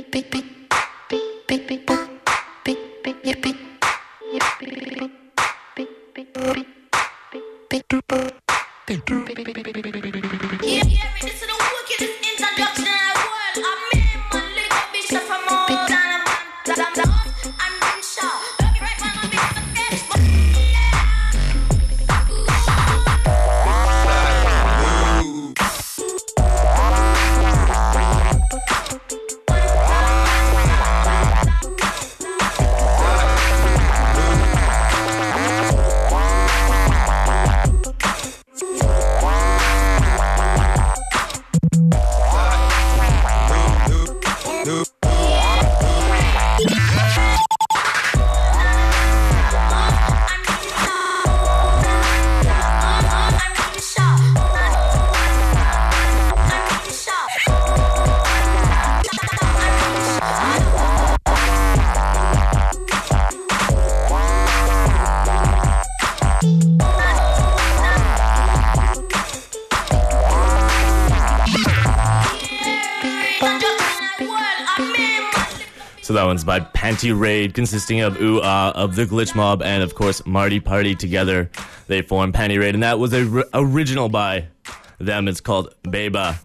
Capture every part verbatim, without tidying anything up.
So that one's by Panty Raid, consisting of Ooh Ah, of the Glitch Mob, and of course Marty Party. Together they form Panty Raid, and that was a r- original by them. It's called Beba.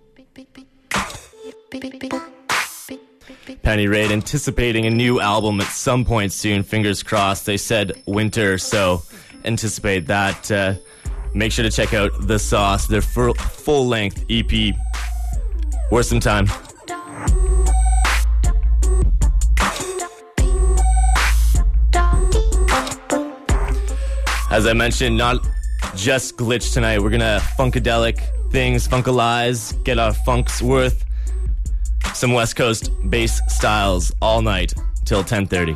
Panty Raid anticipating a new album at some point soon, fingers crossed. They said winter, so anticipate that. Uh, make sure to check out The Sauce, their full- full-length E P. Worth some time. As I mentioned, not just glitch tonight. We're gonna funkadelic things, funkalize, get our funk's worth. Some West Coast bass styles all night till ten thirty.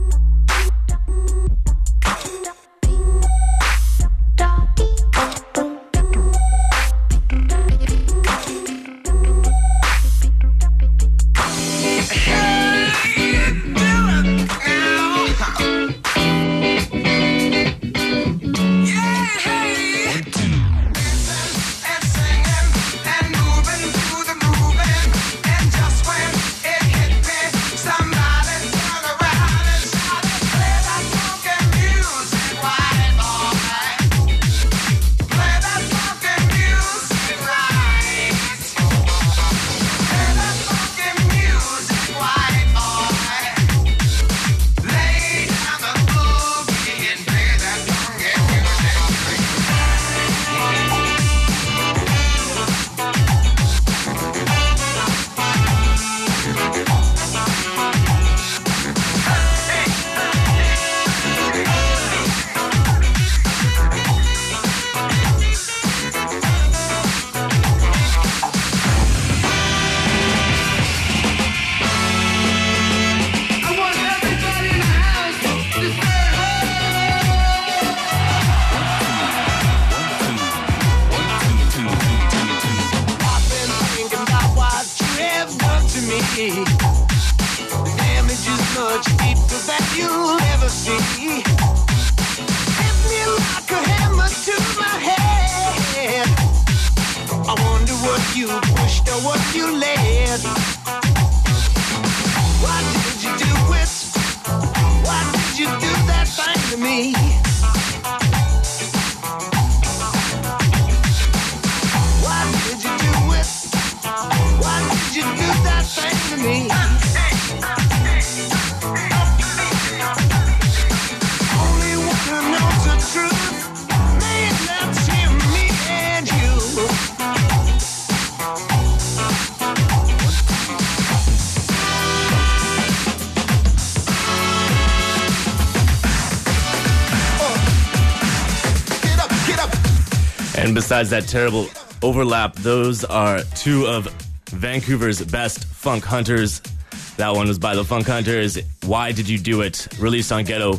And besides that terrible overlap, those are two of Vancouver's best funk hunters. That one was by the Funk Hunters. Why Did You Do It? Released on Ghetto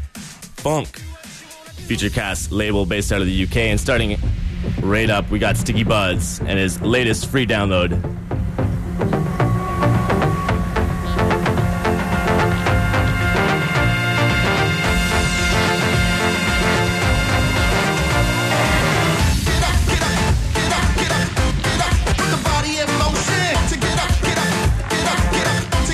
Funk Feature Cast label based out of the U K. And starting right up, we got Sticky Buds and his latest free download. Get up, get up, get up, put the body in motion to get up, get up, get up, get up.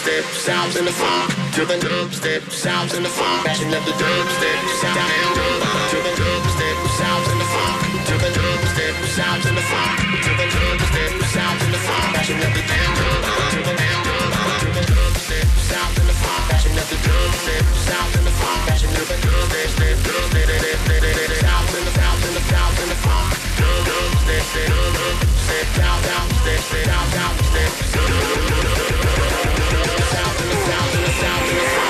dubstep sounds in the funk. To the dubstep sounds in the funk. Passion of the dubstep sound to the dubstep sounds in the funk. To the dubstep sounds in the funk. To the dubstep sounds in the funk. Passion of the damn to the damn to the dubstep sounds in the funk. Passion of the dubstep sounds in the funk. Passion of the dubstep step dubstep sounds in the sounds in the sounds in the funk. Dubstep step dubstep down down step step down down step sounds in the sounds in the sounds in the funk.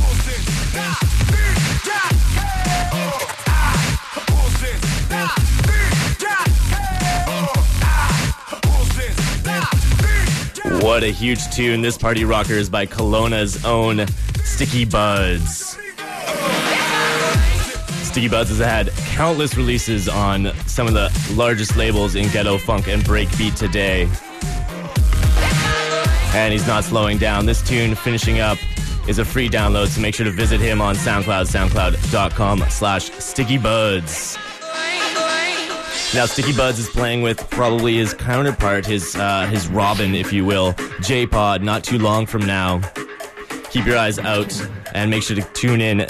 What a huge tune. This party rocker is by Kelowna's own Sticky Buds. Sticky Buds has had countless releases on some of the largest labels in ghetto funk and breakbeat today. And he's not slowing down. This tune, Finishing Up, is a free download, so make sure to visit him on SoundCloud, soundcloud.com slash Sticky Buds. Now, Sticky Buds is playing with probably his counterpart, his uh, his Robin, if you will, J-Pod, not too long from now. Keep your eyes out and make sure to tune in to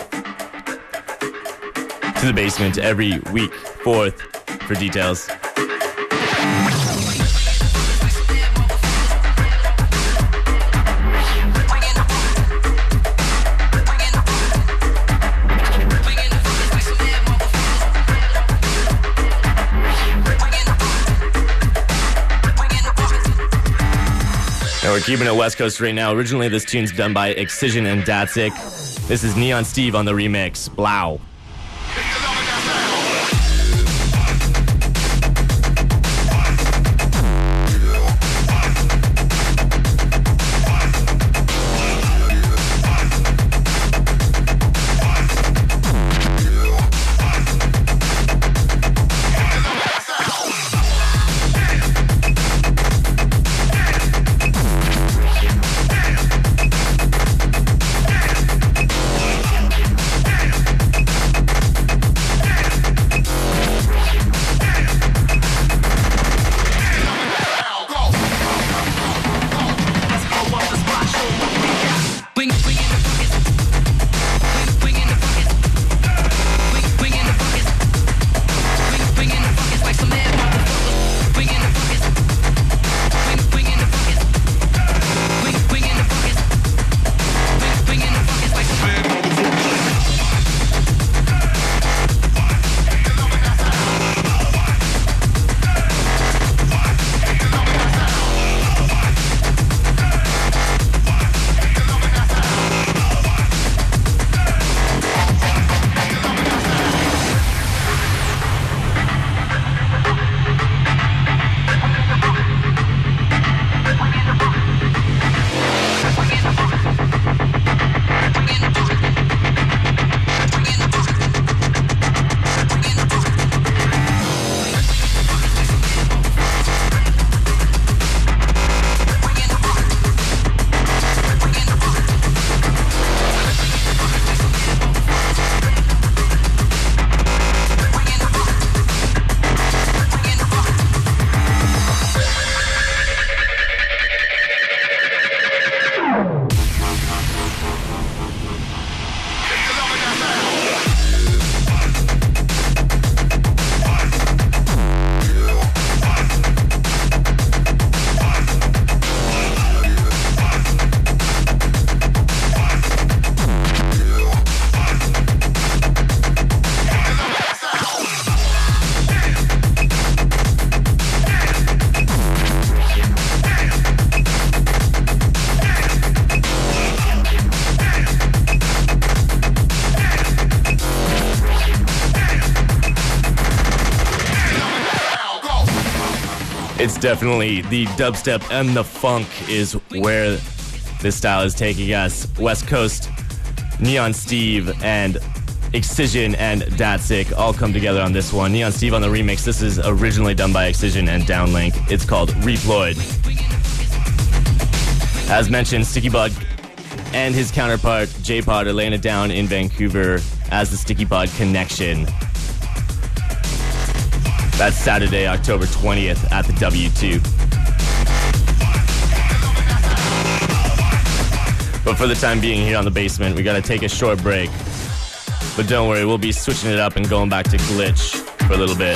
the basement every week, fourth, for details. We're keeping it West Coast right now. Originally, this tune's done by Excision and Datsik. This is Neon Steve on the remix. Blau. It's definitely the dubstep and the funk is where this style is taking us. West Coast, Neon Steve and Excision and Datsik all come together on this one. Neon Steve on the remix. This is originally done by Excision and Downlink. It's called Reploid. As mentioned, Sticky Bud and his counterpart J-Pod are laying it down in Vancouver as the Sticky Pod Connection. That's Saturday, October twentieth at the W two. But for the time being here on The Basement, we gotta take a short break. But don't worry, we'll be switching it up and going back to Glitch for a little bit.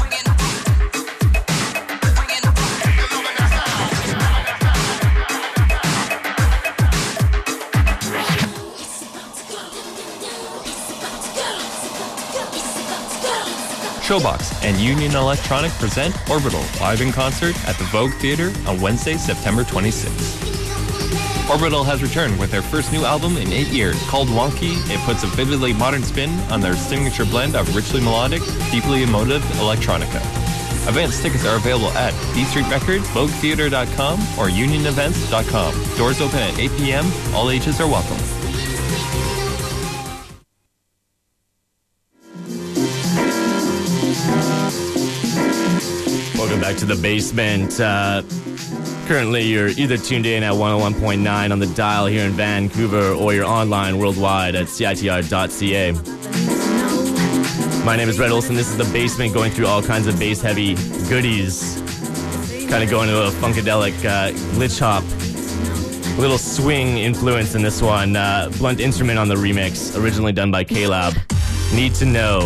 Showbox and Union Electronic present Orbital live in concert at the Vogue Theatre on Wednesday, September twenty-sixth. Orbital has returned with their first new album in eight years. Called Wonky, it puts a vividly modern spin on their signature blend of richly melodic, deeply emotive electronica. Advance tickets are available at D Street Records, vogue theatre dot com, or union events dot com. Doors open at eight p.m. All ages are welcome. Welcome back to The Basement. Uh, currently, you're either tuned in at one oh one point nine on the dial here in Vancouver, or you're online worldwide at C I T R dot C A. My name is Red Olson. This is The Basement, going through all kinds of bass-heavy goodies. Kind of going to a funkadelic uh, glitch hop. A little swing influence in this one. Uh, blunt instrument on the remix, originally done by K-Lab. Need to Know.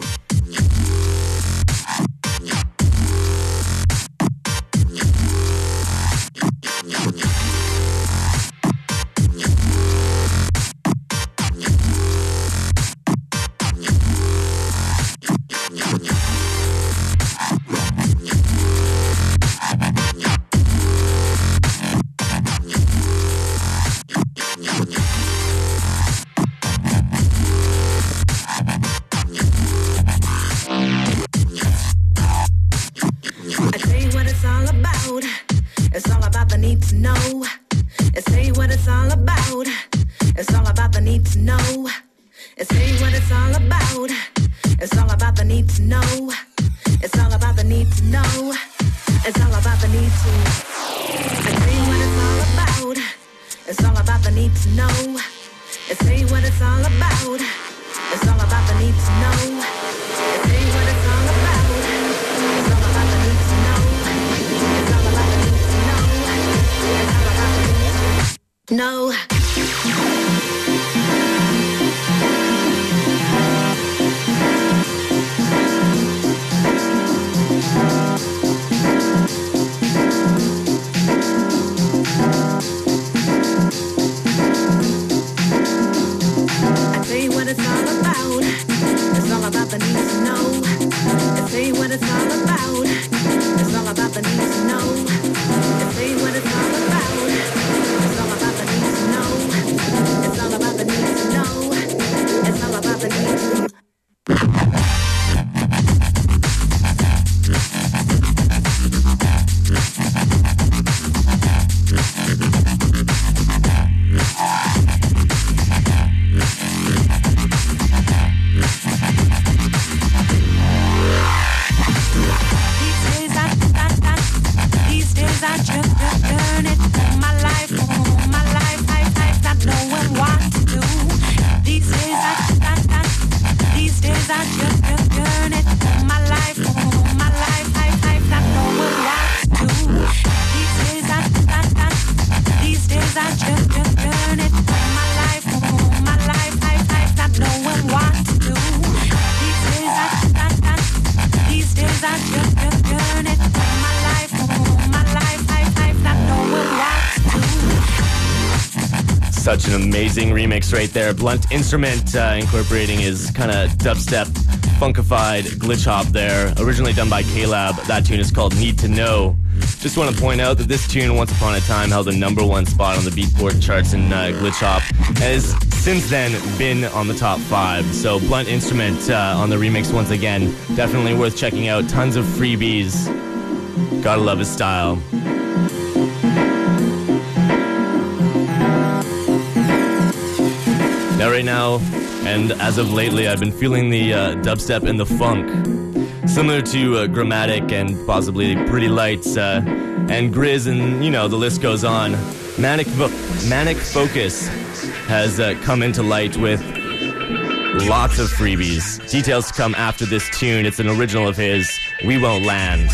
No. Such an amazing remix right there. Blunt Instrument uh, incorporating his kind of dubstep, funkified glitch hop there. Originally done by K-Lab. That tune is called Need to Know. Just want to point out that this tune, once upon a time, held a number one spot on the Beatport charts in uh, glitch hop. Has since then been on the top five. So Blunt Instrument uh, on the remix once again. Definitely worth checking out. Tons of freebies. Gotta love his style. Now, right now, and as of lately, I've been feeling the uh, dubstep and the funk. Similar to uh, Grammatic and possibly Pretty Lights uh, and Grizz, and, you know, the list goes on. Manic, Manic Focus has uh, come into light with lots of freebies. Details to come after this tune. It's an original of his, We Won't Land.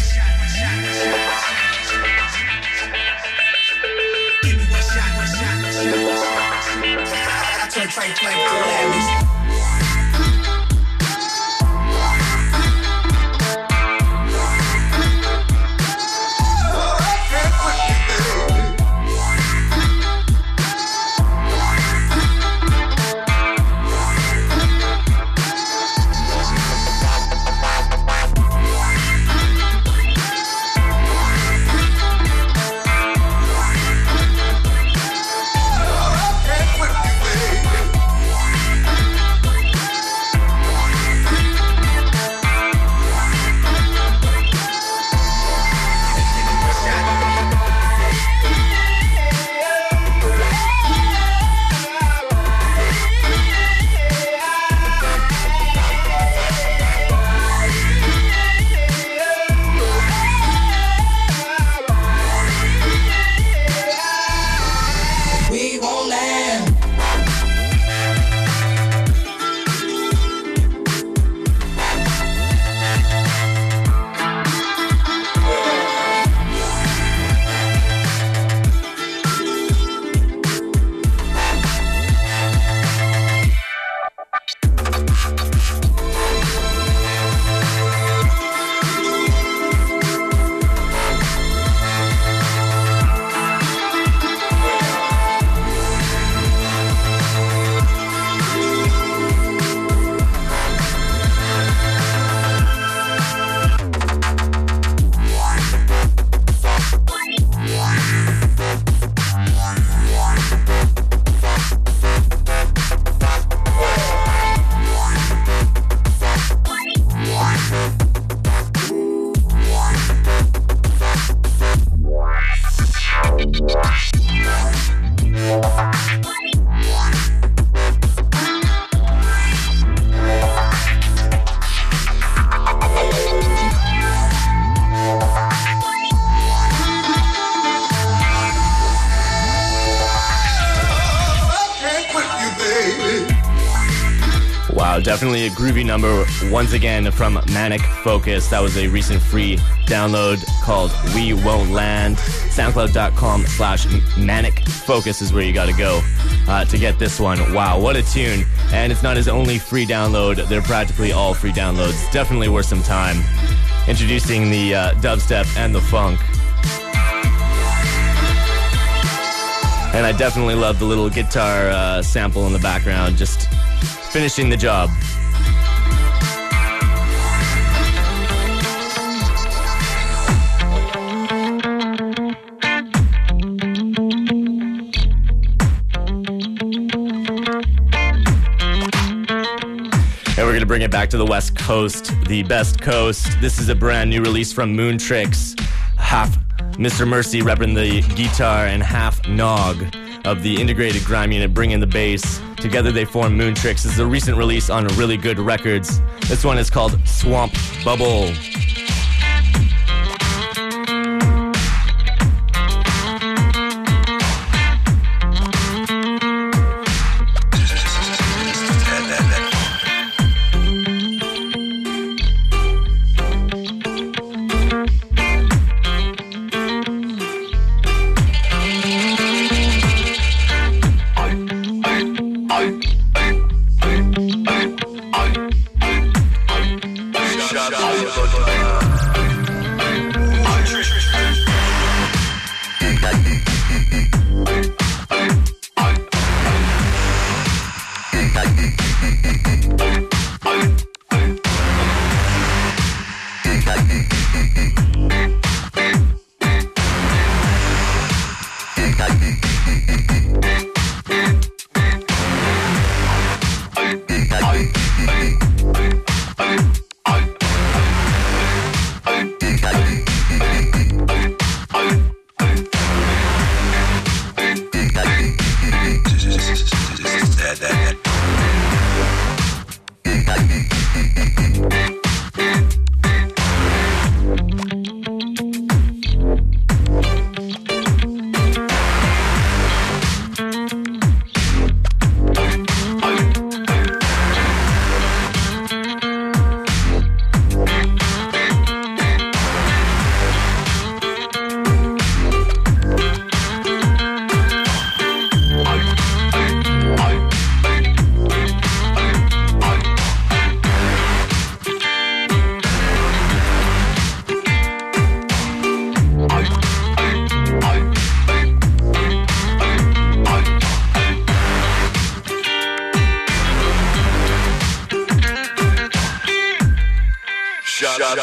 Frank Frank Gladys. Definitely a groovy number once again from Manic Focus. That was a recent free download called We Won't Land. SoundCloud.com slash Manic Focus is where you gotta go uh, to get this one. Wow, what a tune. And it's not his only free download. They're practically all free downloads. Definitely worth some time. Introducing the uh, dubstep and the funk. And I definitely love the little guitar uh, sample in the background, just finishing the job. And we're going to bring it back to the West Coast, the best coast. This is a brand new release from Moon Tricks. Half Mister Mercy repping the guitar and half Nog of the integrated grime unit bringing the bass. Together they form Moon Tricks. This is a recent release on Really Good Records. This one is called Swamp Bubble.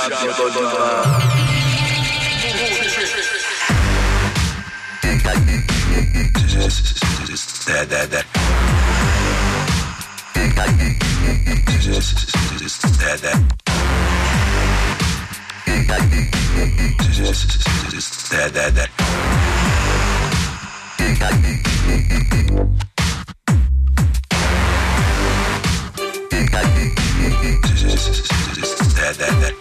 That, that, that. That, that. That, that, that. That, that, that.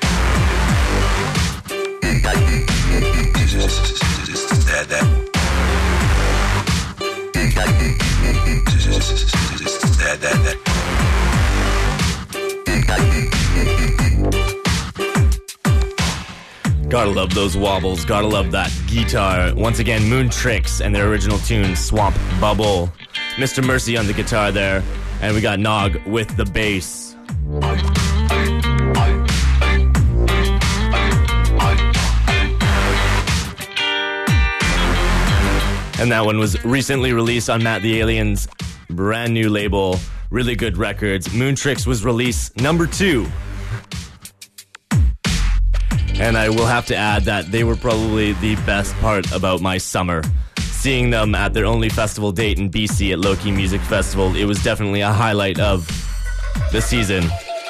That, that. That, that, that. Gotta love those wobbles. Gotta love that guitar. Once again, Moon Tricks and their original tune, Swamp Bubble. Mister Mercy on the guitar there. And we got Nog with the bass. And that one was recently released on Matt the Alien's brand new label, Really Good Records. Moon Tricks was release number two. And I will have to add that they were probably the best part about my summer. Seeing them at their only festival date in B C at Low-Key Music Festival, it was definitely a highlight of the season.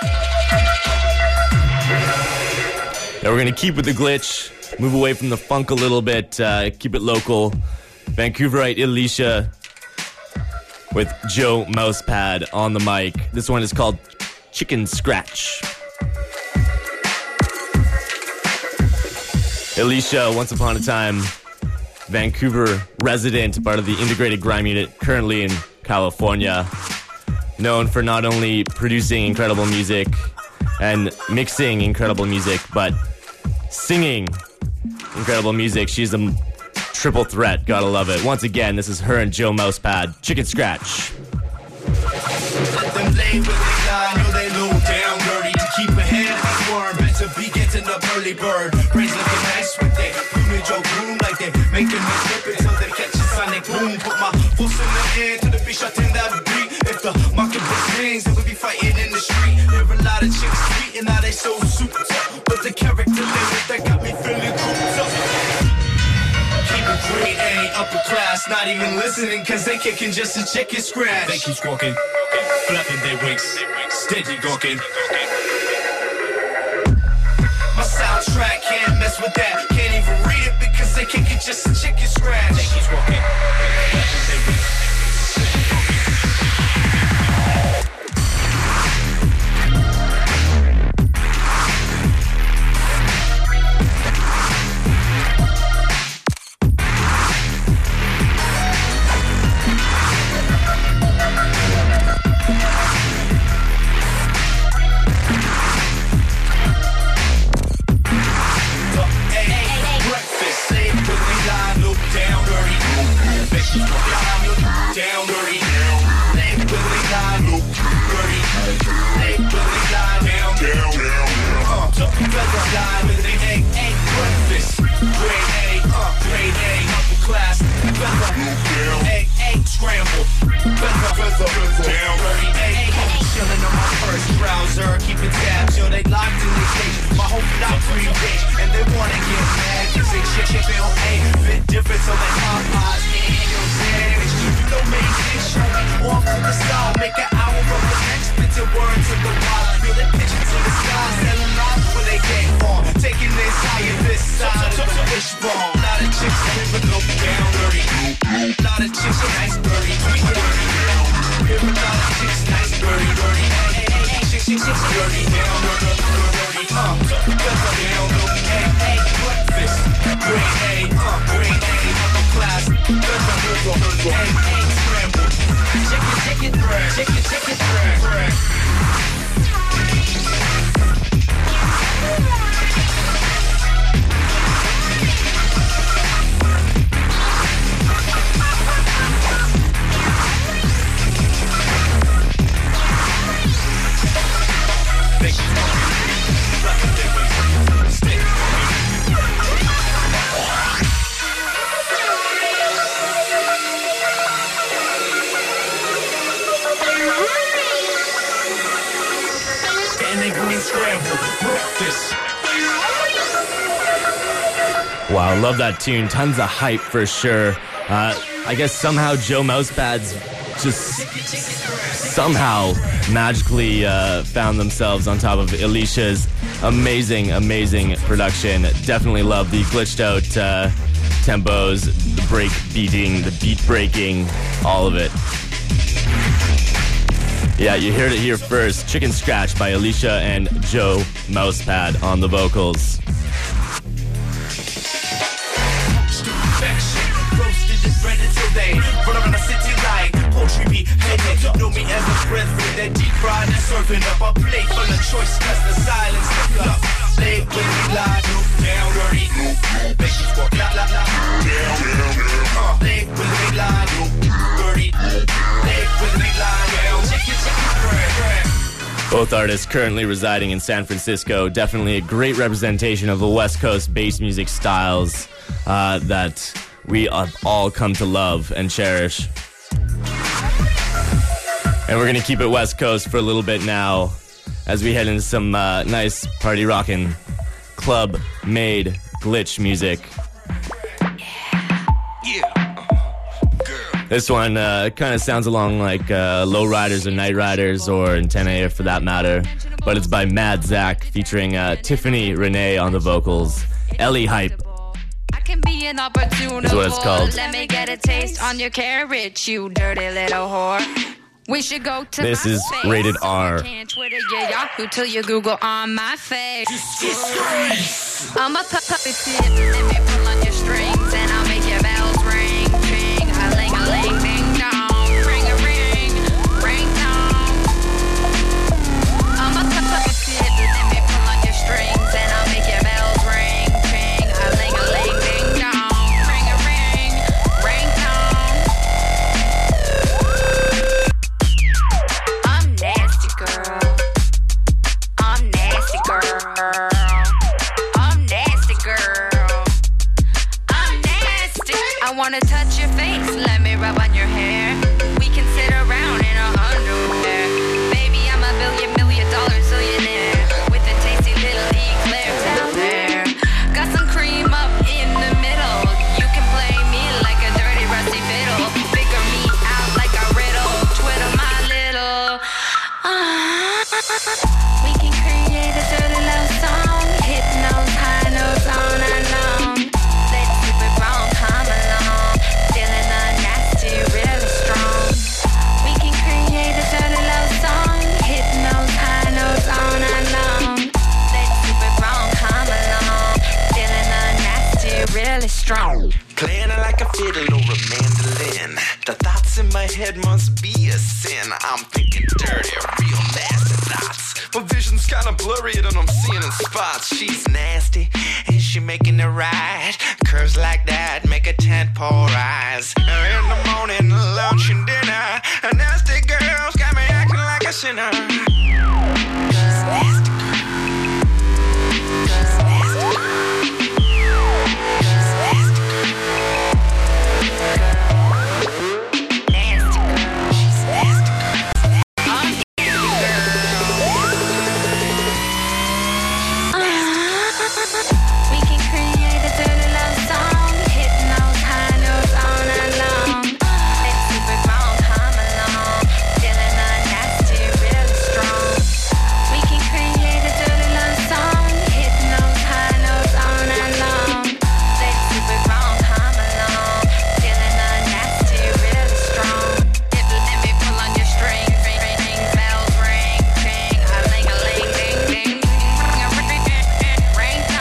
Now we're going to keep with the glitch, move away from the funk a little bit, uh, keep it local. Vancouverite Alicia with Joe Mousepad on the mic. This one is called Chicken Scratch. Alicia, once upon a time, Vancouver resident, part of the Integrated Grime Unit, currently in California. Known for not only producing incredible music and mixing incredible music, but singing incredible music. She's a triple threat, gotta love it. Once again, this is her and Joe Mousepad, Chicken Scratch. Them lay with they lie, know they low down dirty. To keep ahead of the worm, better be getting up early bird. Brains looking nice with their plumage or groom like they making me flip it till they catch a sonic boom. Put my force in the air to the beat, shot in that beat. If the market rings, then we be fighting in the street. Hear a lot of chicks tweeting, now they so super tough. But the character limit that got me feeling cooped up. Keep it grade A, upper class, not even listening, cause they kicking just a chicken scratch. They keep squawking, flapping their wings, steady gawking. My soundtrack can't mess with that, can't even read it because they kicking just a chicken scratch. They keep squawking, flapping their wings. Down dirty, they really lie, look dirty. They really lie, down, down, down. Uh, so feather lie with the egg, egg breakfast. Grade A, uh, grade A, upper class. Feather, egg, egg scramble. Feather, feather, down dirty, egg. Chilling on my first browser, keeping tabs, yo, they locked in the cage. My whole block free bitch, and they wanna get mad, cause they shit, shit, they don't ain't bit different, so they pop eyes, man, yo, savage. You know, make this show me off to the side, make an hour of the next, spit your word to the wild, feel the picture to the sky, sell them out when they get on, taking this higher, this side of the wishbone. A lot of chicks living low down dirty, a lot of chicks nice dirty, dirty, dirty. Hear a lot of chicks nice dirty, dirty. Hey, hey, hey, chicks, chicks, chicks, dirty, down, dirty, dirty, uh, down, dirty, hey, hey, breakfast, grade A, uh, grade A, upper class, hey, hey, scramble, chicken, chicken, chicken, chicken, chicken, Wow, love that tune. Tons of hype for sure. Uh, I guess somehow Joe Mousepad's just somehow magically uh, found themselves on top of Alicia's amazing, amazing production. Definitely love the glitched out uh, tempos, the break beating, the beat breaking, all of it. Yeah, you heard it here first. Chicken Scratch by Alicia and Joe Mousepad on the vocals. Roasted and breaded today. Run around the city like poultry be headed. Know me as a brethren. That deep fried and serving up a plate full of choice. Cause the silence lift up. Play when we live. Down dirty. Bitches walk la la la. Down, down, down. Play when we live. Dirty. Play when we live. Down. Chicken, chicken, bread, bread. Both artists currently residing in San Francisco. Definitely a great representation of the West Coast bass music styles uh, that we have all come to love and cherish. And we're going to keep it West Coast for a little bit now as we head into some uh, nice party rockin' club-made glitch music. This one uh, kind of sounds along like uh, Low Riders or Night Riders or Antennae for that matter, but it's by Mad Zach featuring uh, Tiffany Renee on the vocals. Ellie Hype Can be an opportunity. is what it's called. Let me get a taste on your carrot, you dirty little whore. We should go to This my is space. rated R. You can't Twitter your Yahoo till you Google on my face. I'm a puppet, let me pull on your strings and I'll make your bells ring, ring, a ling a ling, ding dong, ring a ring, ring dong. I'm a puppet, let me pull on your strings and I'll make your bells ring, ring, a ling a ling, ding dong, ring a ring, ring dong. I'm nasty girl. I'm nasty girl. I'm nasty girl. I'm nasty. I wanna touch your face. Let me rub on your hair. We can sit around in our underwear. Baby, I'm a billion million dollar zillionaire with a tasty little eclairs out there. Got some cream up in the middle. You can play me like a dirty rusty fiddle. Figure me out like a riddle. Twiddle my little. Ah. We can create a dirty love song. Hit those high notes all night long. Let's keep it wrong, come along. Feeling the nasty, really strong. We can create a dirty love song. Hit those high notes all night long. Let's keep it wrong, come along. Feeling the nasty, really strong. Playing like a fiddle or a mandolin. The thoughts in my head must be a sin. I'm thinking dirty, real nasty thoughts. My vision's kinda blurry and I'm seeing in spots. She's nasty, and she making it right. Curves like that make a tent pole rise. In the morning, lunch and dinner. A nasty girl's got me acting like a sinner. She's nasty. She's nasty. She's nasty. Nasty girl. She's nasty. I'm nasty girl. We can create a dirty love song. Hitting those high notes all night long. Let's keep it wrong, come along. Feeling the nasty, really strong. We can create a dirty love song. Hitting those high notes all night long. Let's keep it wrong, come along. Feeling the nasty, really strong. Let let me pull on your string, ring, ring, ring, bells ring, ring, a ling a ling, ding ding, ring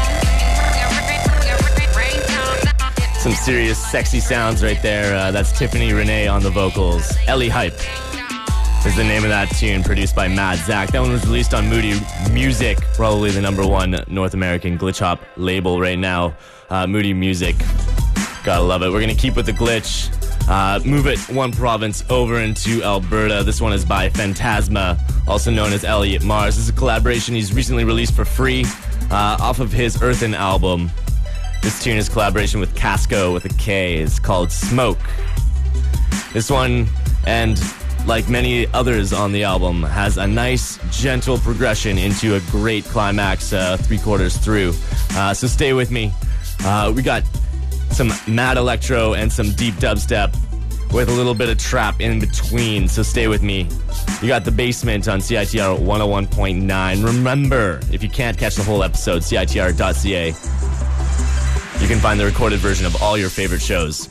tone. Some serious sexy sounds right there. Uh, that's Tiffany Renee on the vocals. Ellie Hype is the name of that tune, produced by Mad Zach. That one was released on Moody Music, probably the number one North American glitch hop label right now. Uh, Moody Music. Gotta love it. We're gonna keep with the glitch. Uh, move it one province over into Alberta. This one is by Phantasma, also known as Elliot Mars. This is a collaboration he's recently released for free uh, off of his Earthen album. This tune is collaboration with Casco with a K. It's called Smoke. This one, and like many others on the album, has a nice, gentle progression into a great climax uh, three quarters through. Uh, so stay with me. Uh, we got some mad electro and some deep dubstep with a little bit of trap in between, so stay with me. You got The Basement on C I T R one oh one point nine. Remember, if you can't catch the whole episode, C I T R dot C A. You can find the recorded version of all your favorite shows.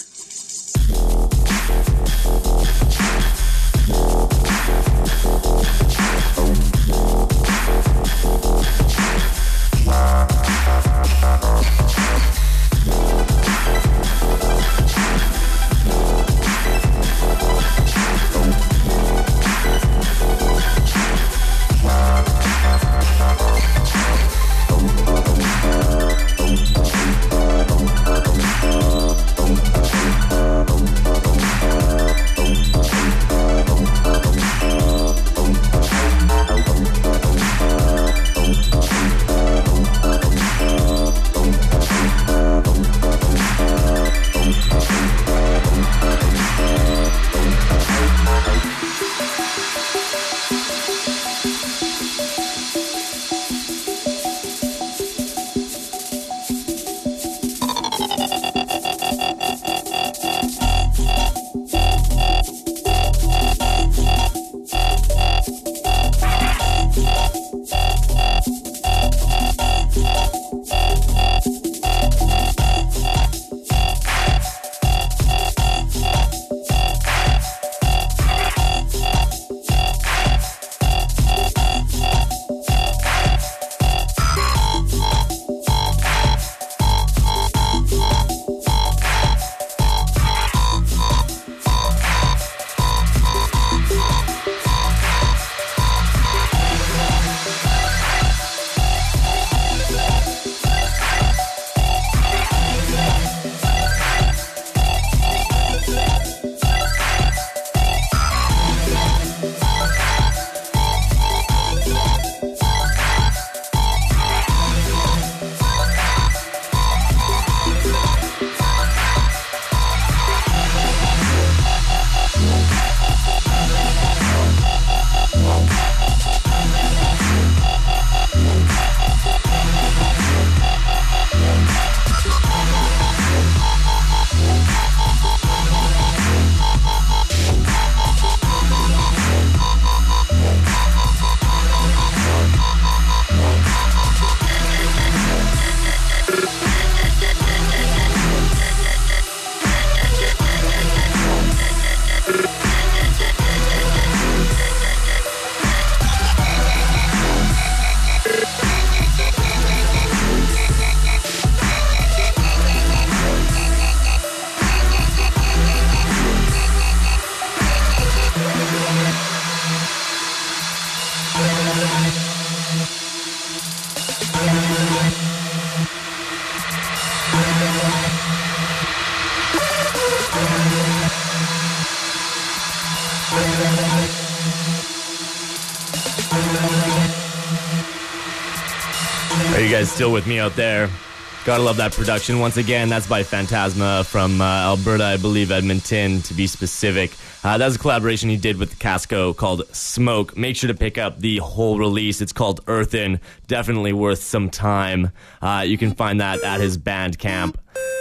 Are you guys still with me out there? Gotta love that production. Once again, that's by Phantasma from uh, Alberta, I believe Edmonton, to be specific. Uh, that's a collaboration he did with Casco called Smoke. Make sure to pick up the whole release. It's called Earthen. Definitely worth some time. Uh, you can find that at his Bandcamp,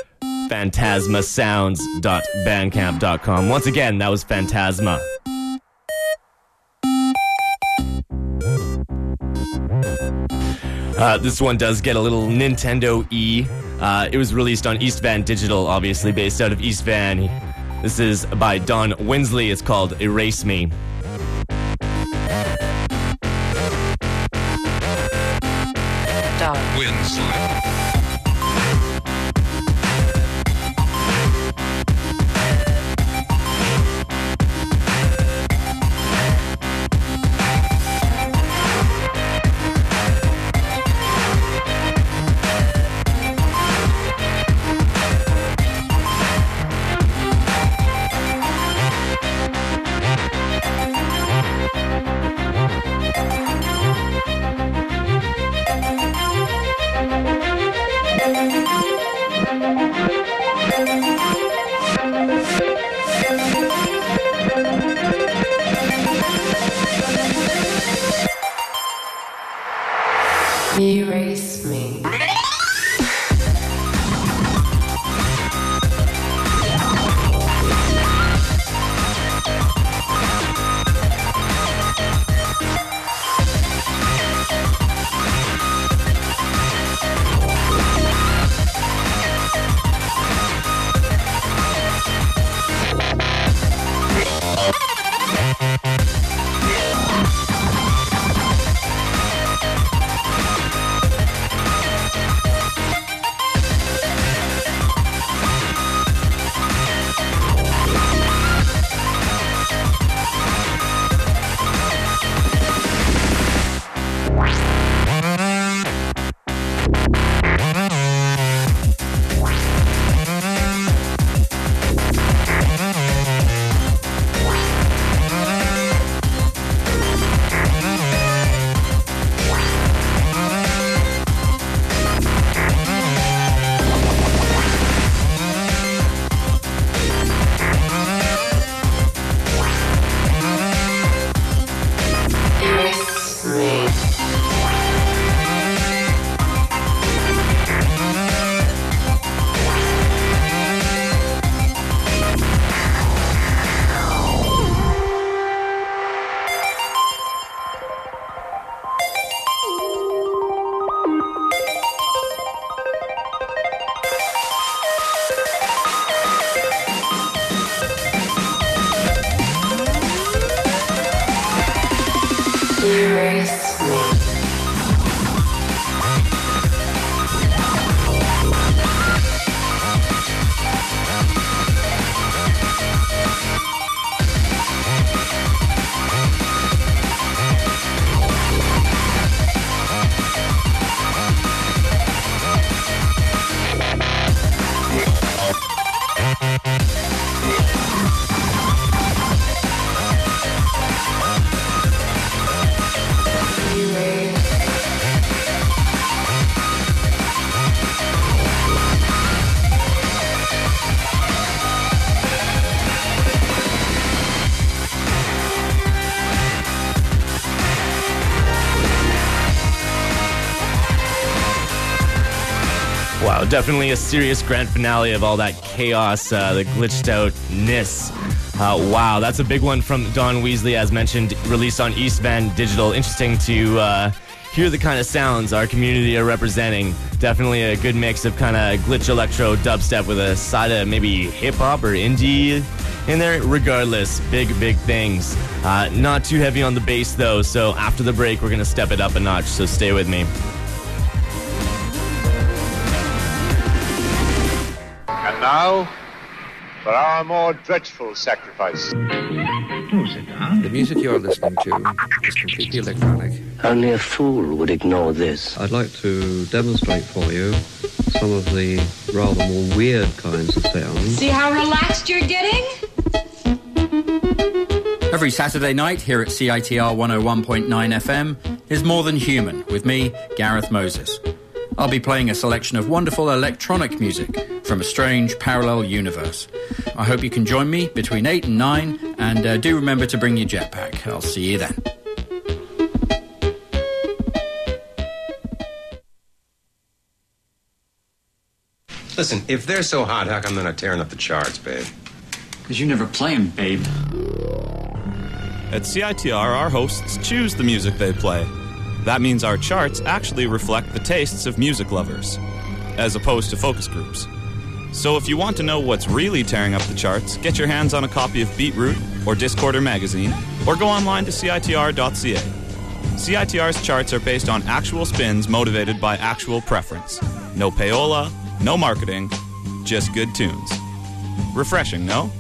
phantasma sounds dot bandcamp dot com. Once again, that was Phantasma. Uh, this one does get a little Nintendo-y. Uh, it was released on East Van Digital, obviously based out of East Van. This is by Don Winsley. It's called Erase Me. Don Winsley. Erase me. Wow, definitely a serious grand finale of all that chaos, uh, the glitched outness. Uh, wow, that's a big one from Don Weasley, as mentioned, released on East Van Digital. Interesting to uh, hear the kind of sounds our community are representing. Definitely a good mix of kind of glitch electro dubstep with a side of maybe hip-hop or indie in there. Regardless, big, big things. Uh, not too heavy on the bass, though, so after the break, we're going to step it up a notch, so stay with me. And now, for our more dreadful sacrifice. The music you're listening to is completely electronic. Only a fool would ignore this. I'd like to demonstrate for you some of the rather more weird kinds of sounds. See how relaxed you're getting? Every Saturday night here at C I T R one oh one point nine F M is More Than Human with me, Gareth Moses. I'll be playing a selection of wonderful electronic music from a strange parallel universe. I hope you can join me between eight and nine, and uh, do remember to bring your jetpack. I'll see you then. Listen, if they're so hot, how come they're not tearing up the charts, babe? Because you never play them, babe. At C I T R, our hosts choose the music they play. That means our charts actually reflect the tastes of music lovers, as opposed to focus groups. So if you want to know what's really tearing up the charts, get your hands on a copy of Beatroot or Discorder magazine, or go online to C I T R dot C A. C I T R's charts are based on actual spins motivated by actual preference. No payola, no marketing, just good tunes. Refreshing, no?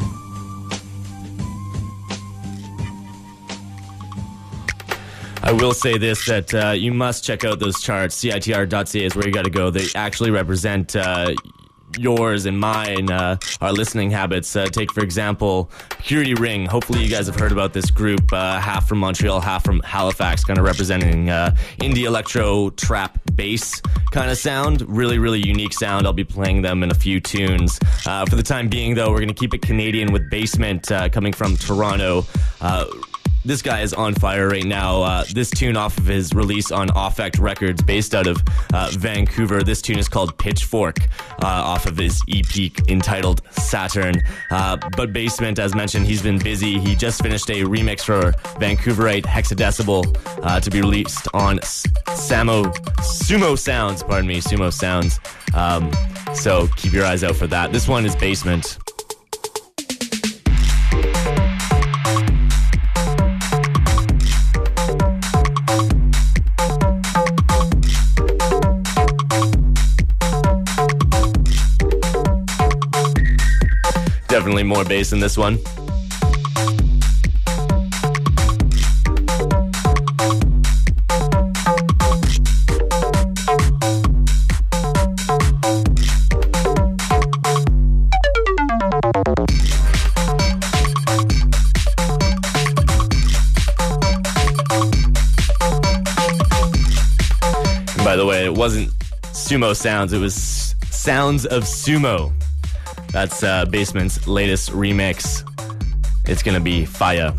I will say this, that uh, you must check out those charts. C I T R dot C A is where you got to go. They actually represent uh, yours and mine, uh, our listening habits. Uh, take, for example, Purity Ring. Hopefully you guys have heard about this group, uh, half from Montreal, half from Halifax, kind of representing uh, indie electro trap bass kind of sound. Really, really unique sound. I'll be playing them in a few tunes. Uh, for the time being, though, we're going to keep it Canadian with Basement uh, coming from Toronto. Uh, This guy is on fire right now. Uh, this tune off of his release on Offect Records, based out of uh, Vancouver. This tune is called Pitchfork, uh, off of his E P entitled Saturn. Uh, but Basement, as mentioned, he's been busy. He just finished a remix for Vancouverite Hexadecibel uh, to be released on Samo, Sumo Sounds, pardon me, Sumo Sounds. Um, so keep your eyes out for that. This one is Basement. Definitely more bass in this one. And by the way, it wasn't Sumo Sounds, it was Sounds of Sumo. That's uh, Basement's latest remix. It's gonna be fire.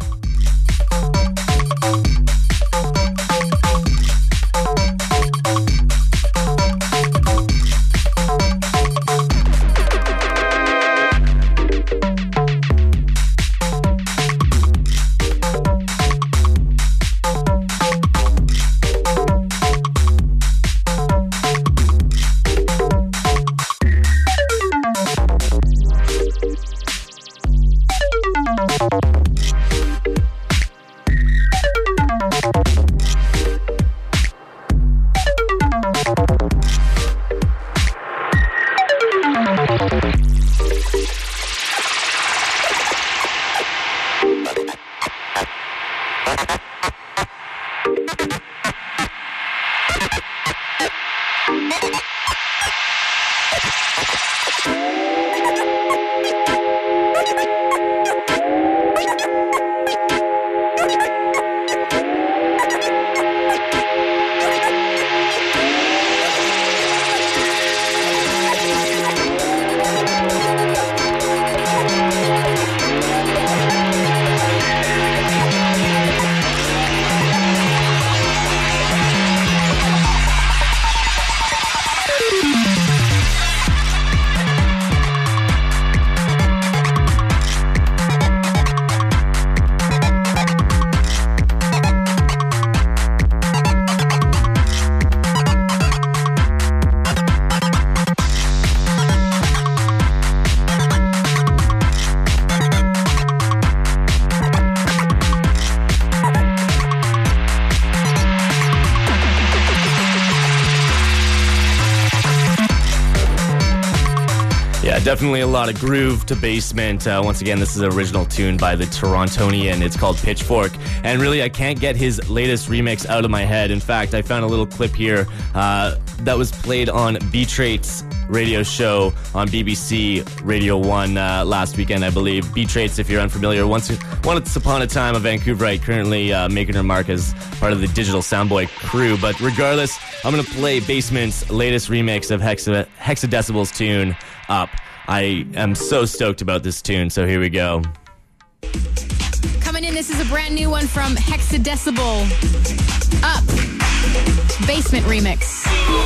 Yeah, definitely a lot of groove to Basement. Uh, once again, this is an original tune by the Torontonian. It's called Pitchfork. And really, I can't get his latest remix out of my head. In fact, I found a little clip here uh, that was played on B-Trait's radio show on B B C Radio one uh, last weekend, I believe. B-Trait's, if you're unfamiliar, once, once upon a time a Vancouverite, currently uh, making her mark as part of the Digital Soundboy crew. But regardless, I'm going to play Basement's latest remix of Hexa, Hexadecibel's tune, Up. I am so stoked about this tune, so here we go. Coming in, this is a brand new one from Hexadecibel. Up. Basement remix.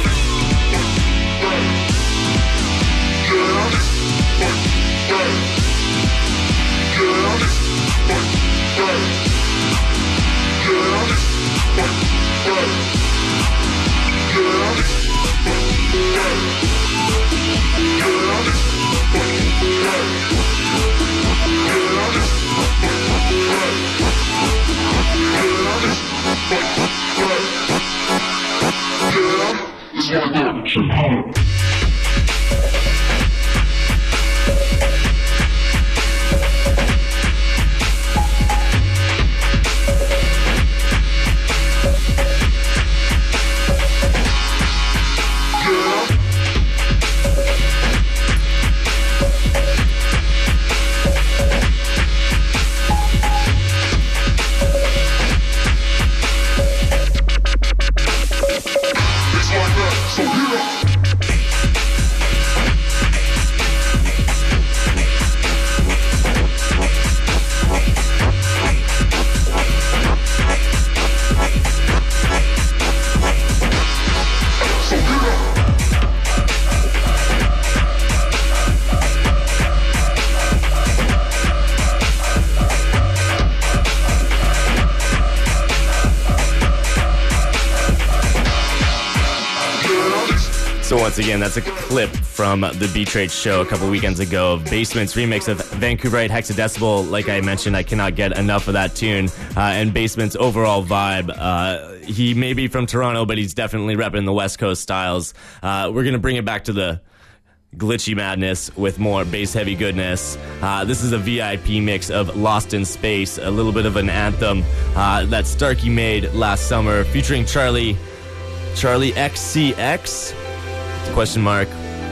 So once again, that's a clip from the B-Trait show a couple weekends ago of Basement's remix of Vancouverite Hexadecibel. Like I mentioned, I cannot get enough of that tune. Uh, and Basement's overall vibe, uh, he may be from Toronto, but he's definitely repping the West Coast styles. Uh, we're going to bring it back to the glitchy madness with more bass-heavy goodness. Uh, this is a V I P mix of Lost in Space, a little bit of an anthem uh, that Starkey made last summer, featuring Charlie, Charlie X C X? Question mark.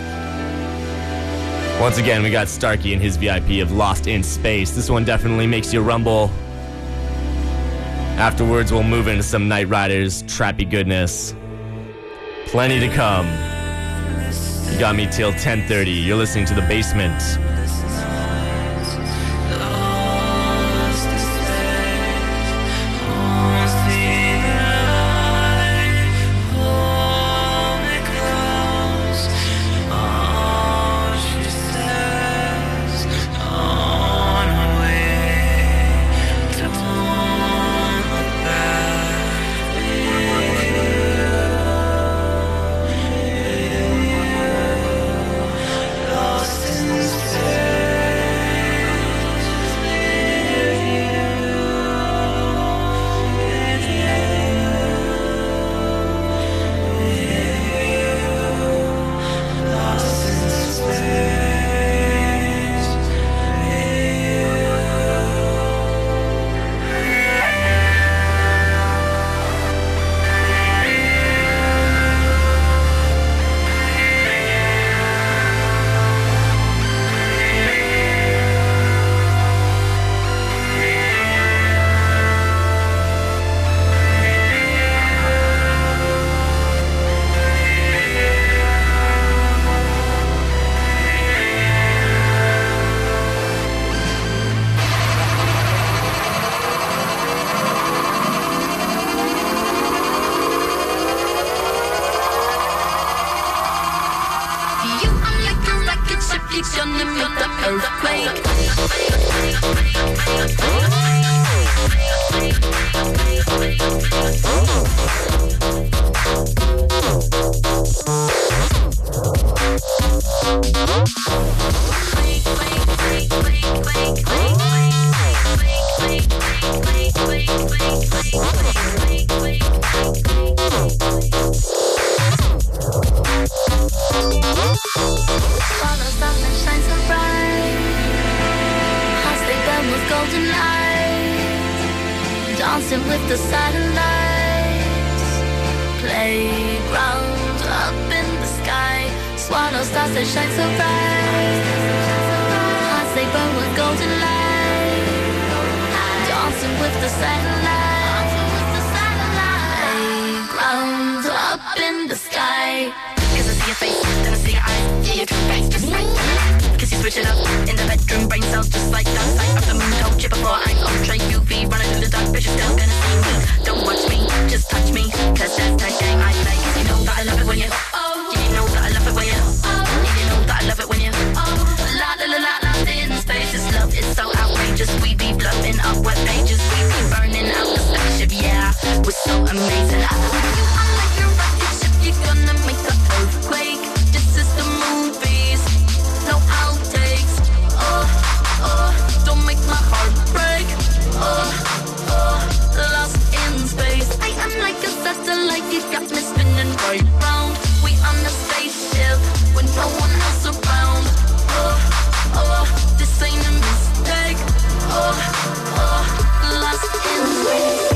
Once again, we got Starkey and his V I P of Lost in Space. This one definitely makes you rumble. Afterwards, we'll move into some Night Riders, trappy goodness. Plenty to come. You got me till ten thirty. You're listening to The Basement. Follow something shiny. golden light, dancing with the satellites. Playground up in the sky, swallow stars that shine so bright. Hearts they burn with golden light, dancing with the satellites. Playground up in the sky. Cause I see your face, then I see your eyes. Yeah, your true face, just like that. Cause you switch it up in the bedroom, brain cells just like that. Sight of the moon, told you before I'm ultra U V. Running through the dark, but you're still gonna see me. Don't watch me, just touch me. Cause that's the game I play. You know that I love it when you oh. You know that I love it when you oh. You know that I love it when you oh. La la la la la in space. This love is so outrageous. We be blowing up web pages. We be burning out the spaceship. Yeah, we're so amazing. I love you, I like your rocket ship. You're gonna make the earthquake. This is the movies. No outtakes. Oh, oh, don't make my heart break. Oh, oh, lost in space. I am like a satellite. You got me spinning right round. We on a spaceship with no one else around. Oh, oh, this ain't a mistake. Oh, oh, lost in space.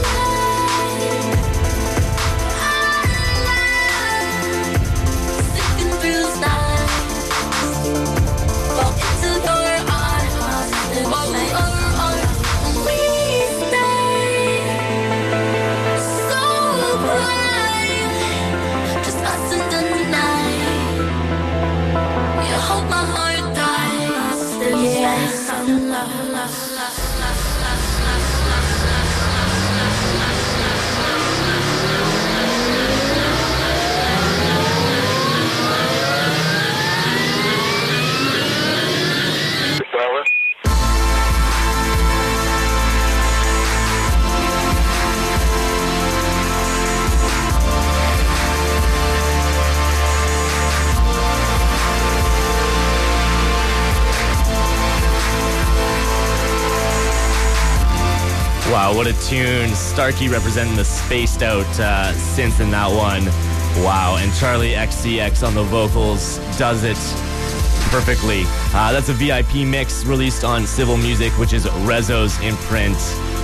Wow, what a tune. Starkey representing the spaced out uh, synth in that one. Wow, and Charlie X C X on the vocals does it perfectly. Uh, that's a V I P mix released on Civil Music, which is Rezo's imprint.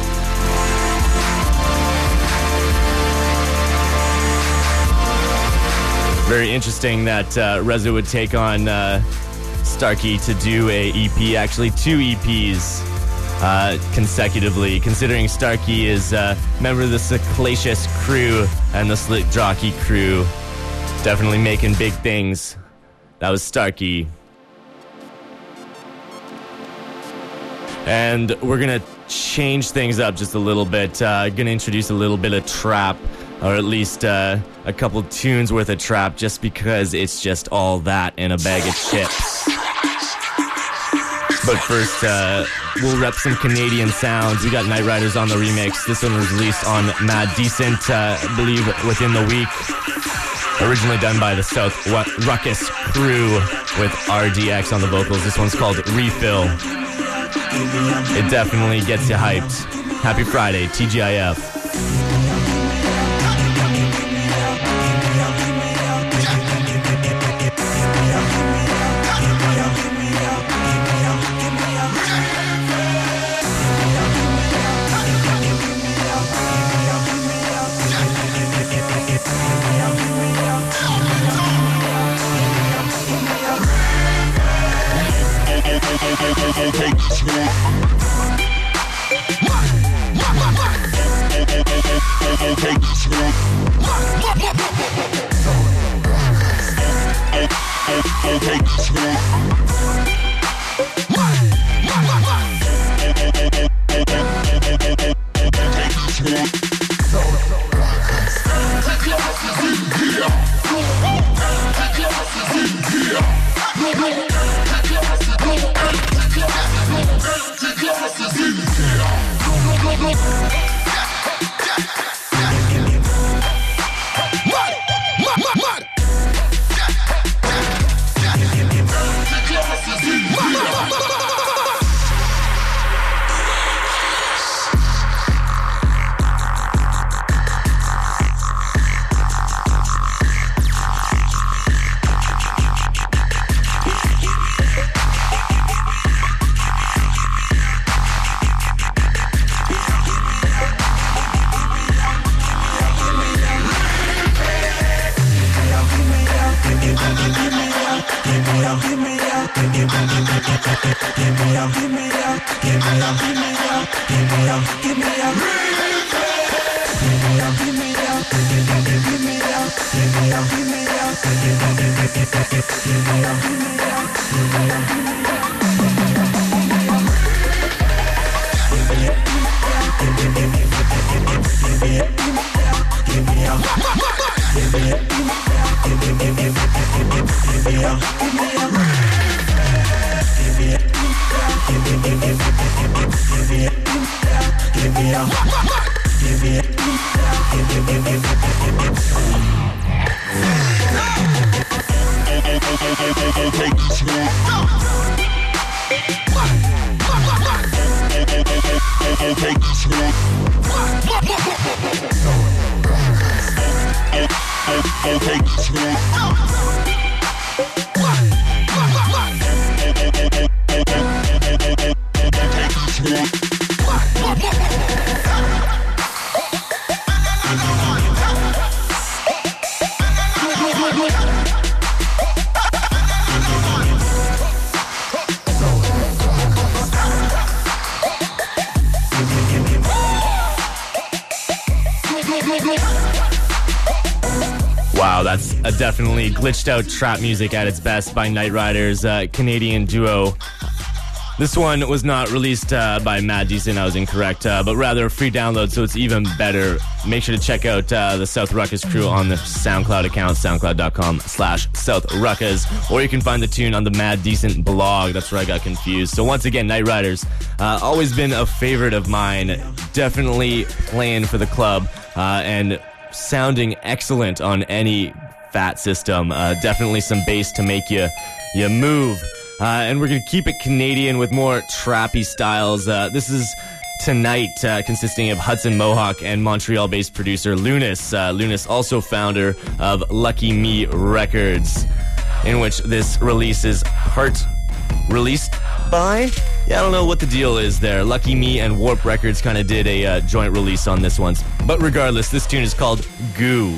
Very interesting that uh, Rezo would take on uh, Starkey to do a E P, actually two E Ps. Uh, consecutively, considering Starkey is a uh, member of the Seclacious crew and the Slick Jockey crew. Definitely making big things. That was Starkey. And we're going to change things up just a little bit. Uh, going to introduce a little bit of trap, or at least uh, a couple tunes worth of trap, just because it's just all that in a bag of chips. But first, uh, we'll rep some Canadian sounds. We got Night Riders on the remix. This one was released on Mad Decent, uh, I believe, within the week. Originally done by the South Ruckus crew with R D X on the vocals. This one's called Refill. It definitely gets you hyped. Happy Friday, T G I F. give me up, give me up, give me up, give me up, give me up, give me up, give me up, give me up, give me up, give me up, give me up, give me up, give me up, give me up, give me up, give me up, give me up. Wow, that's a definitely glitched out trap music at its best by Night Riders, uh, Canadian duo. This one was not released uh, by Mad Decent, I was incorrect, uh, but rather a free download, so it's even better. Make sure to check out uh, the South Ruckus crew on the SoundCloud account, soundcloud.com slash South Ruckus, or you can find the tune on the Mad Decent blog. That's where I got confused. So once again, Night Riders, uh, always been a favorite of mine, definitely playing for the club, uh, and sounding excellent on any fat system. Uh, definitely some bass to make you you move. Uh, and we're going to keep it Canadian with more trappy styles. Uh, this is Tonight, uh, consisting of Hudson Mohawk and Montreal-based producer Lunas. Uh, Lunas, also founder of Lucky Me Records, in which this release is part released by? Yeah, I don't know what the deal is there. Lucky Me and Warp Records kind of did a uh, joint release on this one. But regardless, this tune is called Goo.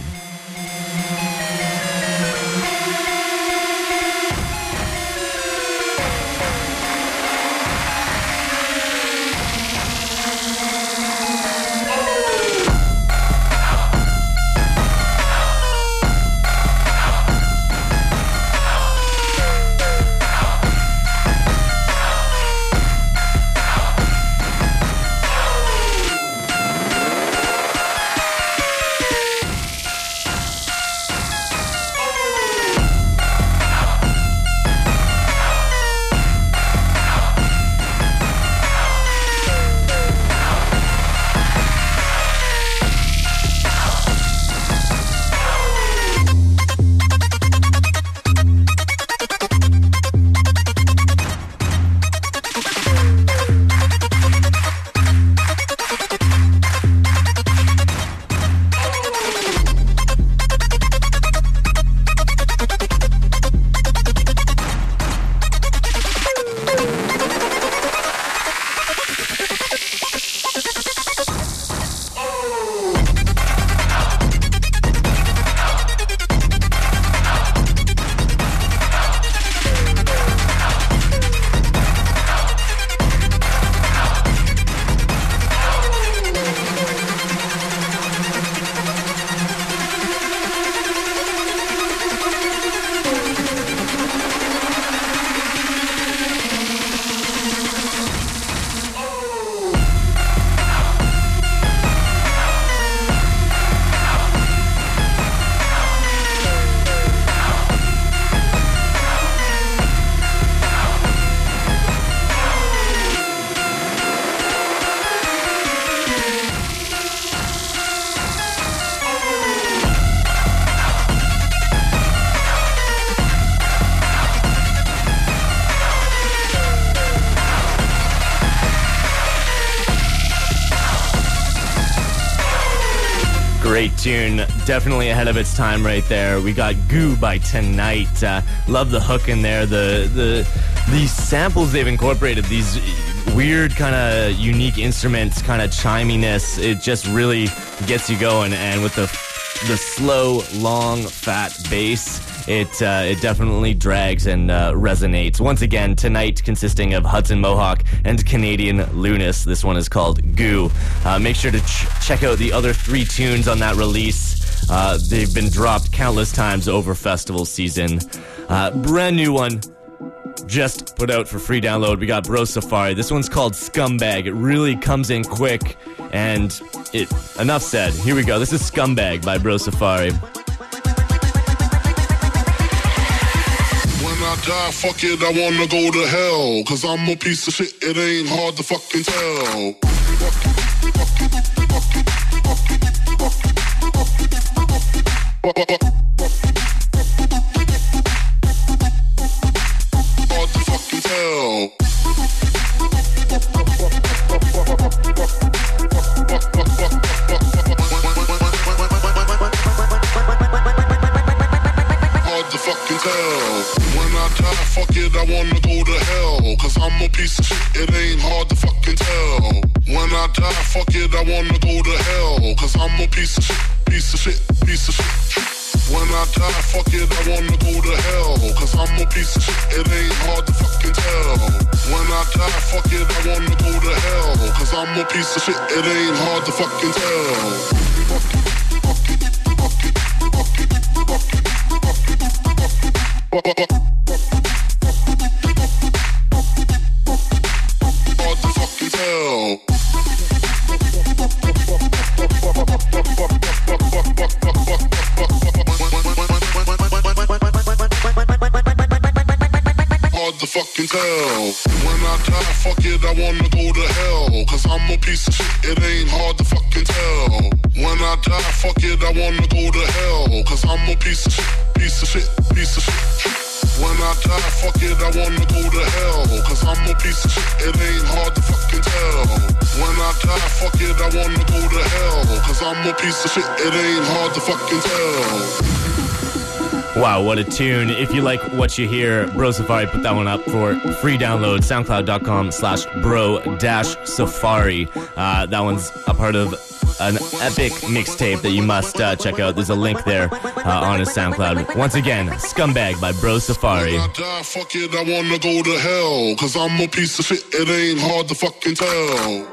Great tune. Definitely ahead of its time right there. We got Goo by Tonight. Uh, love the hook in there. The the the samples they've incorporated, these weird kind of unique instruments, kind of chiminess. It just really gets you going. And with the the slow, long, fat bass, it uh, it definitely drags and uh, resonates. Once again, tonight consisting of Hudson Mohawk and Canadian Lunis. This one is called Goo. Uh, make sure to ch- check out the other three tunes on that release. Uh, they've been dropped countless times over festival season. Uh, brand new one just put out for free download. We got Bro Safari. This one's called Scumbag. It really comes in quick, and it enough said. Here we go. This is Scumbag by Bro Safari. When I die, fuck it, I wanna go to hell. Cause I'm a piece of shit, it ain't hard to fucking tell. Hard to fucking tell. Hard to fucking tell. When I die, fuck it, I wanna go to hell. Cause I'm a piece of shit, it ain't hard to fucking tell. When I die, fuck it, I wanna go to hell. Cause I'm a piece of shit, piece of shit, piece of shit. When I die, fuck it, I wanna go to hell. Cause I'm a piece of shit, it ain't hard to fucking tell. When I die, fuck it, I wanna go to hell. Cause I'm a piece of shit, it ain't hard to fucking tell. Hard to fucking tell. Hard to fucking tell. When I die, fuck it, I wanna go to hell. Cause I'm a piece of shit, it ain't hard to fucking tell. When I die, fuck it, I wanna go to hell. Cause I'm a piece of shit, piece of shit, piece of shit. When I die, fuck it, I wanna go to hell. Cause I'm a piece of shit, it ain't hard to fucking tell. When I die, fuck it, I wanna go to hell. Cause I'm a piece of shit, it ain't hard to fucking tell. Wow, what a tune. If you like what you hear, Bro Safari put that one up for free download, soundcloud.com slash bro dash safari. Uh, that one's a part of an epic mixtape that you must uh, check out. There's a link there uh, on his SoundCloud. Once again, Scumbag by Bro Safari. When I die, fuck it, I wanna go to hell. Cause I'm a piece of shit, it ain't hard to fucking tell.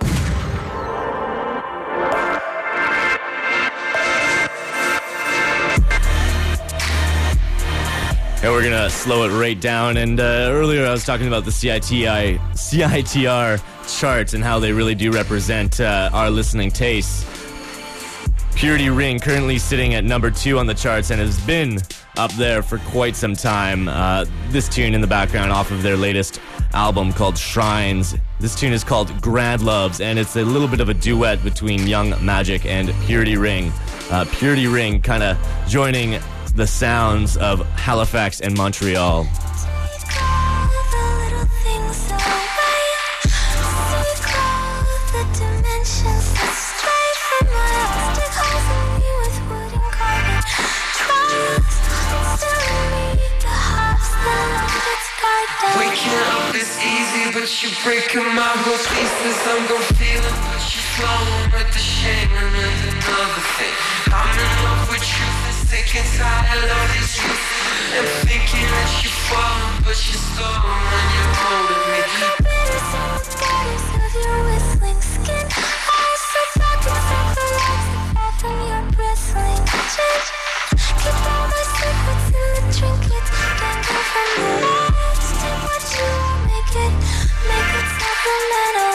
And we're gonna slow it right down. And uh, earlier I was talking about the C I T I C I T R charts and how they really do represent uh, our listening tastes. Purity Ring currently sitting at number two on the charts and has been up there for quite some time. Uh, this tune in the background off of their latest album called Shrines. This tune is called Grand Loves, and it's a little bit of a duet between Young Magic and Purity Ring. Uh, Purity Ring kind of joining the sounds of Halifax and Montreal. Waking up is easy, but you breaking my whole pieces. I'm gon' feel it, but you flowing with the shame. And there's another thing, I'm in love with truth and sick and tired of this youth. And thinking that you're falling, but you're stalling when you're holding me. Of your whistling skin, I'm so dark and so relaxed, far from your bristling chin. Keep all my secrets in the trinkets, can't go from the lights. Take what you want, make it, make it sacramental.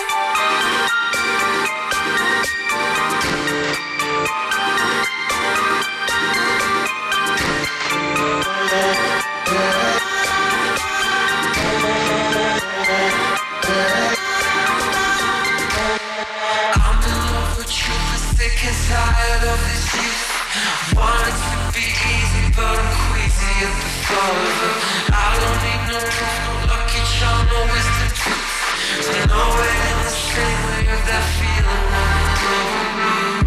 I'm in love with you, I'm sick and tired of this youth. Want it to be easy, but I'm queasy at the thought of it. I don't need no roof, no lucky charm, no wisdom tooth. To know it in the same way of that feeling when it's over me.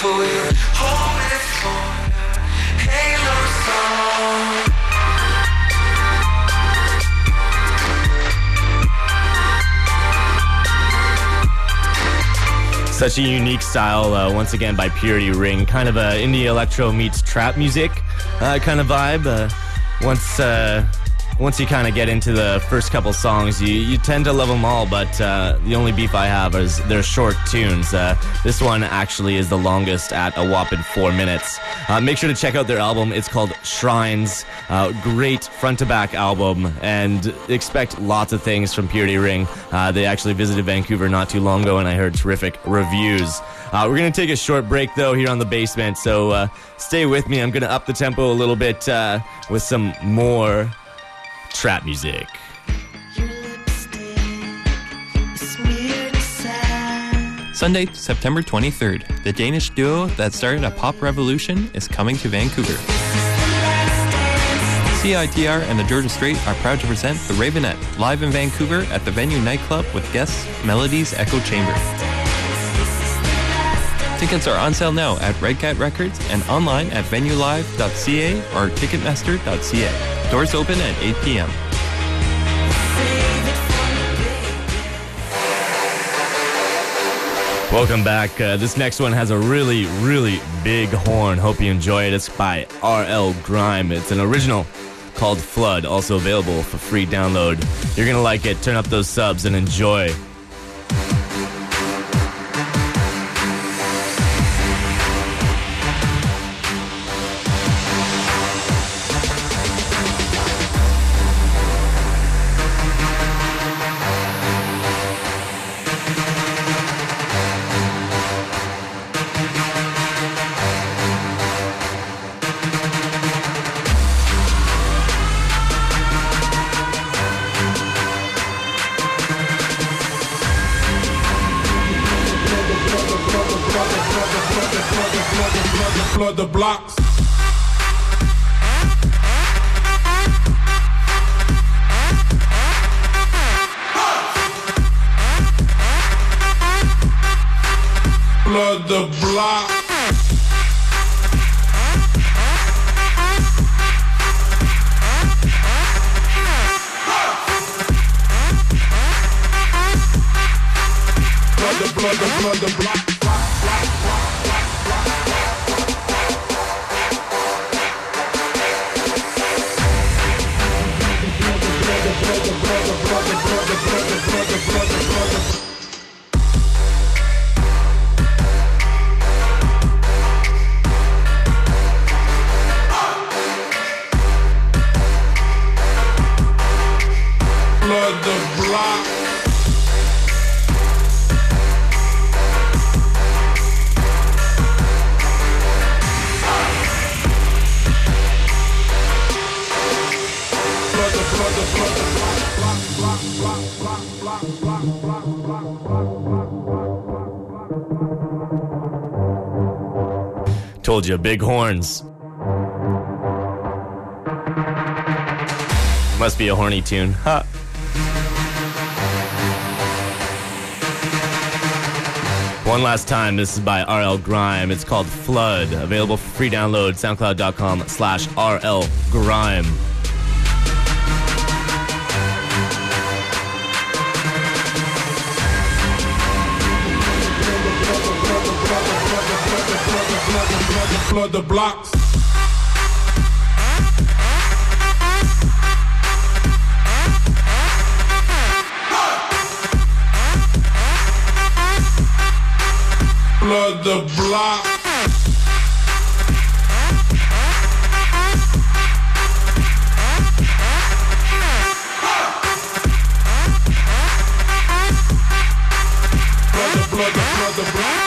but we were holding for the halo song. Such a unique style, uh, once again, by Purity Ring. Kind of a indie electro meets trap music uh, kind of vibe. Uh, once uh, once you kind of get into the first couple songs, you, you tend to love them all, but uh, the only beef I have is they're short tunes. Uh, this one actually is the longest at a whopping four minutes. Uh, make sure to check out their album. It's called Shrines. Uh, great front-to-back album, and expect lots of things from Purity Ring. Uh, they actually visited Vancouver not too long ago, and I heard terrific reviews. Uh, we're going to take a short break, though, here on The Basement, so uh, stay with me. I'm going to up the tempo a little bit uh, with some more trap music. Sunday, September twenty-third, the Danish duo that started a pop revolution is coming to Vancouver. C I T R and the Georgia Strait are proud to present The Ravenette, live in Vancouver at the Venue nightclub with guests Melody's Echo Chamber. Tickets are on sale now at Red Cat Records and online at venue live dot c a or ticketmaster dot c a. Doors open at eight p.m. Welcome back. Uh, this next one has a really, really big horn. Hope you enjoy it. It's by R L Grime. It's an original called Flood, also available for free download. You're going to like it. Turn up those subs and enjoy. Flood the blocks. Flood the block. Flood the flood the flood the block. Flood the block. Told you, big horns. Must be a horny tune. Ha. One last time, this is by R L Grime. It's called Flood. Available for free download, soundcloud.com slash RL Grime. Flood the blocks. Flood the block. Flood the flood the flood the block.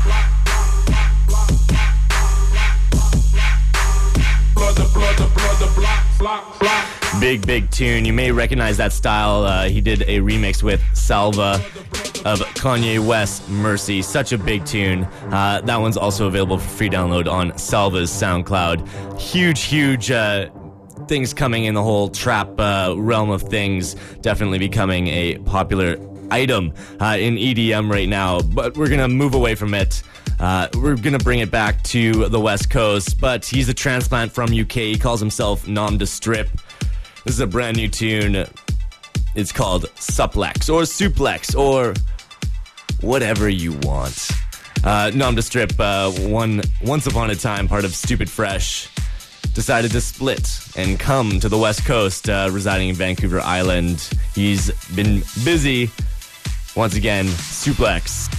Big, big tune. You may recognize that style. Uh, he did a remix with Salva of Kanye West's Mercy. Such a big tune. Uh, that one's also available for free download on Salva's SoundCloud. Huge, huge uh, things coming in the whole trap uh, realm of things. Definitely becoming a popular item uh, in E D M right now, but we're going to move away from it. Uh, we're going to bring it back to the West Coast, but he's a transplant from U K. He calls himself Nom de Strip. This is a brand new tune. It's called Suplex or Suplex or whatever you want. Uh, Nom de Strip, uh, one, once upon a time part of Stupid Fresh, decided to split and come to the West Coast, uh, residing in Vancouver Island. He's been busy. Once again, Suplex.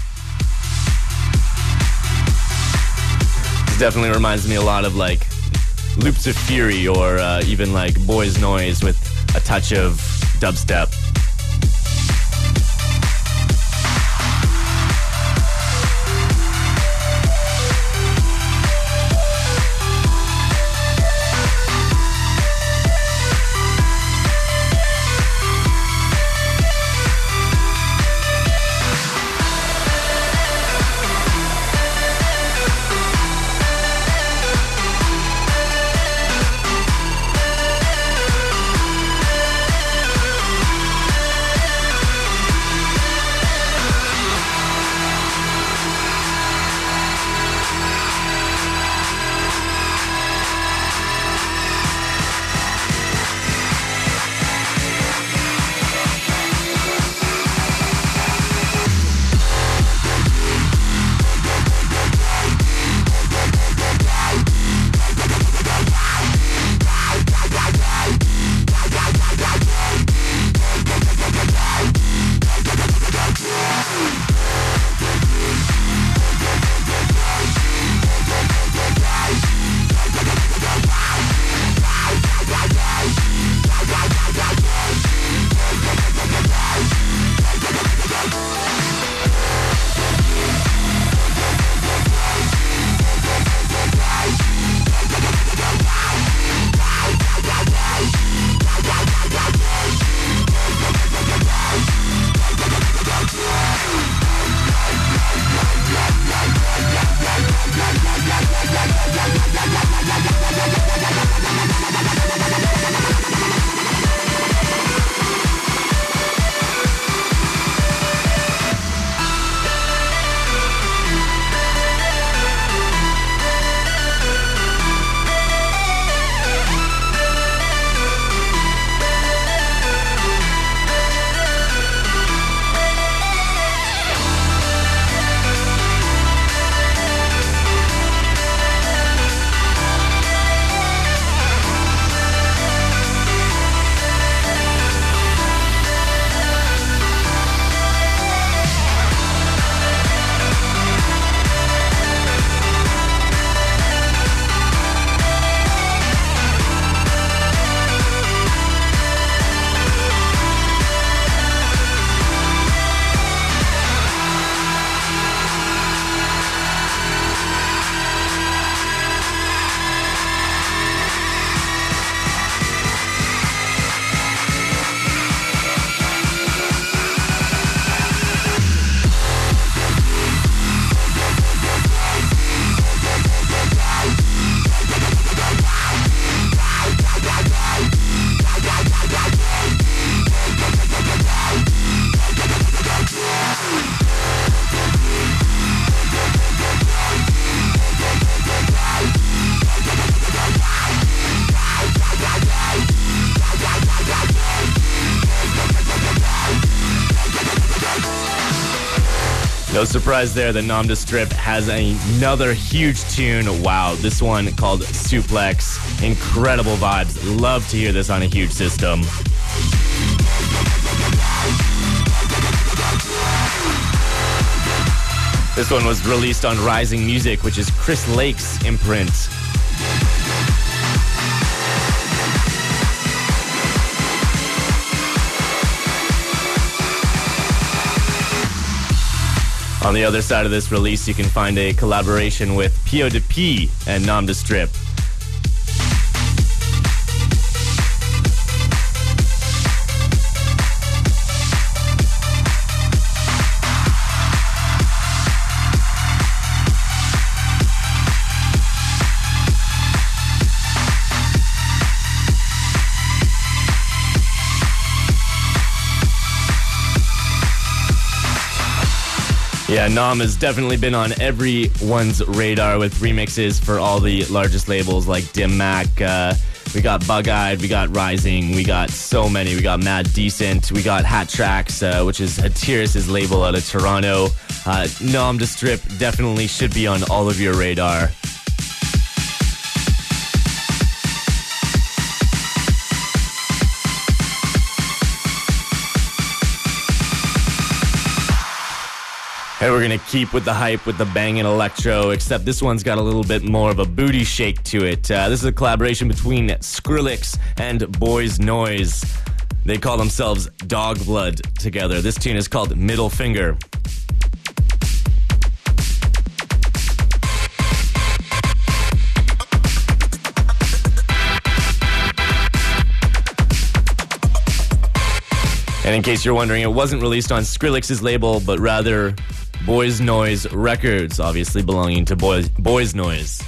This definitely reminds me a lot of like Loops of Fury or uh, even like Boys Noise with a touch of dubstep. No surprise there that Nom de Strip has another huge tune. Wow, this one called Suplex. Incredible vibes. Love to hear this on a huge system. This one was released on Rising Music, which is Chris Lake's imprint. On the other side of this release, you can find a collaboration with Pio de P and Nom de Strip. Yeah, Nom has definitely been on everyone's radar with remixes for all the largest labels like Dim Mak. Uh, we got Bug-Eyed, we got Rising, we got so many. We got Mad Decent, we got Hat Tracks, uh, which is Atiris' label out of Toronto. Uh, Nom de Strip definitely should be on all of your radar. And we're going to keep with the hype with the banging electro, except this one's got a little bit more of a booty shake to it. Uh, this is a collaboration between Skrillex and Boys Noise. They call themselves Dog Blood together. This tune is called Middle Finger. And in case you're wondering, it wasn't released on Skrillex's label, but rather Boys Noise Records, obviously belonging to Boys, Boys Noise.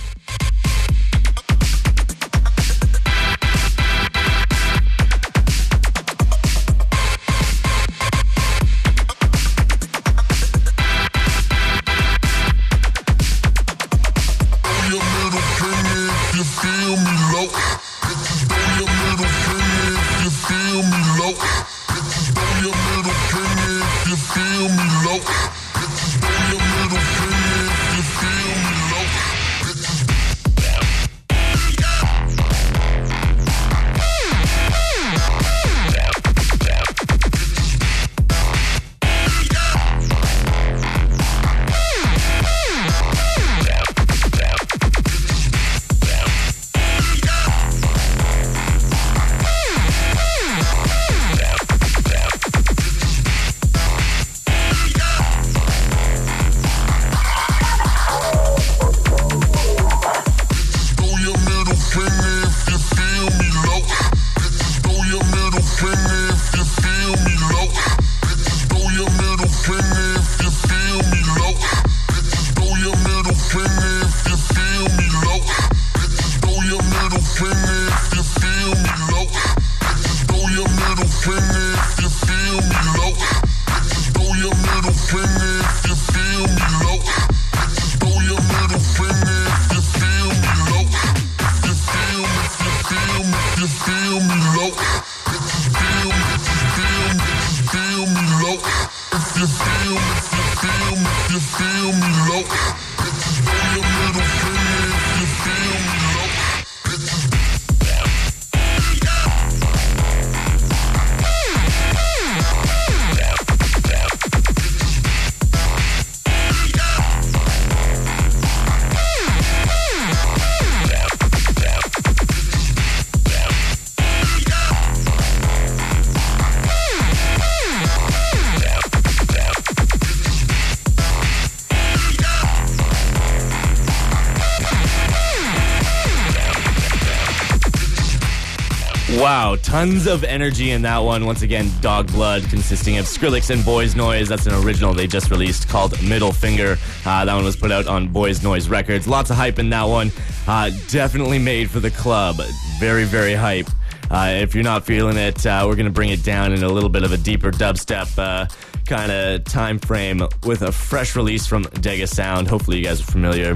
Wow, tons of energy in that one. Once again, Dog Blood, consisting of Skrillex and Boys Noise. That's an original they just released called Middle Finger. Uh, that one was put out on Boys Noise Records. Lots of hype in that one. Uh, definitely made for the club. Very, very hype. Uh, if you're not feeling it, uh, we're going to bring it down in a little bit of a deeper dubstep uh, kind of time frame with a fresh release from Dega Sound. Hopefully you guys are familiar.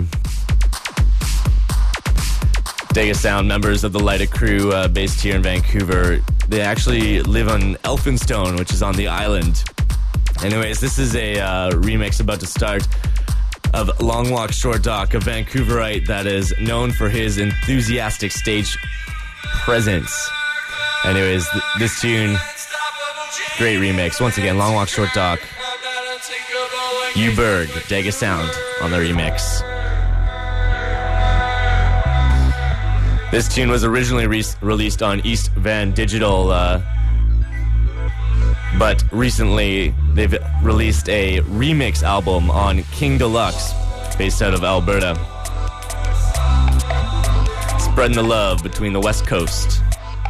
Dega Sound, members of the Lighted Crew, uh, based here in Vancouver. They actually live on Elphinstone, which is on the island. Anyways, this is a uh, remix about to start of Long Walk Short Dock, a Vancouverite that is known for his enthusiastic stage presence. Anyways, th- this tune, great remix. Once again, Long Walk Short Dock, U-Berg, Dega Sound on the remix. This tune was originally re- released on East Van Digital, uh, but recently they've released a remix album on King Deluxe, based out of Alberta. Spreading the love between the West Coast.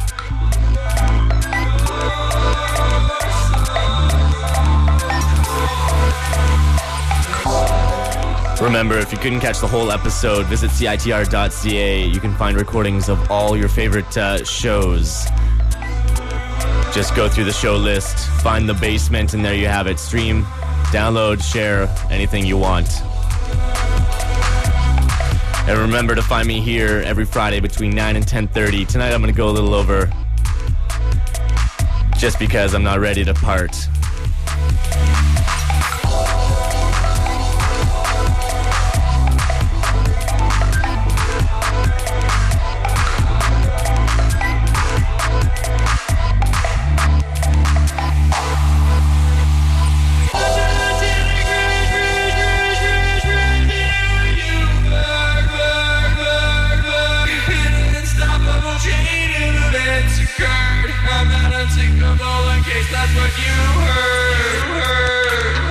Remember, if you couldn't catch the whole episode, visit C I T R dot C A. You can find recordings of all your favorite uh, shows. Just go through the show list, find the basement, and there you have it. Stream Download, share, anything you want. And remember to find me here every Friday between nine and ten thirty. Tonight I'm going to go a little over just because I'm not ready to part. That's what you heard, heard,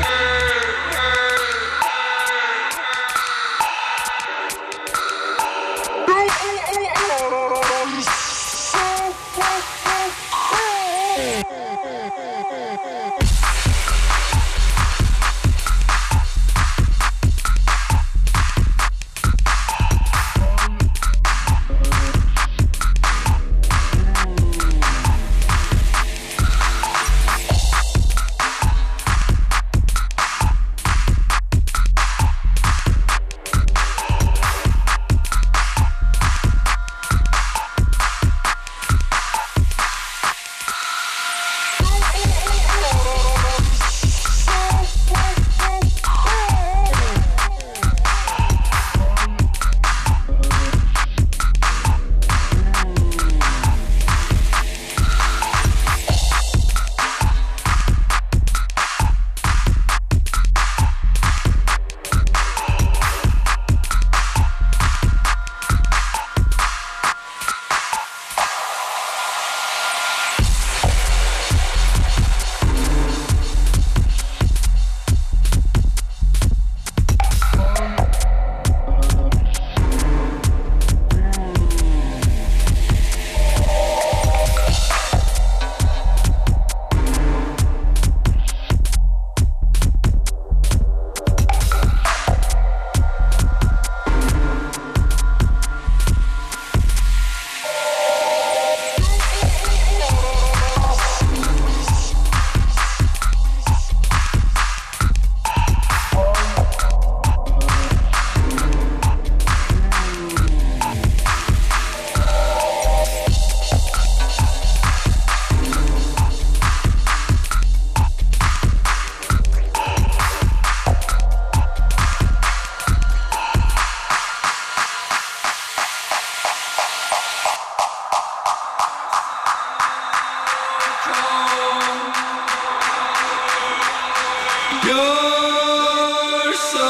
You're so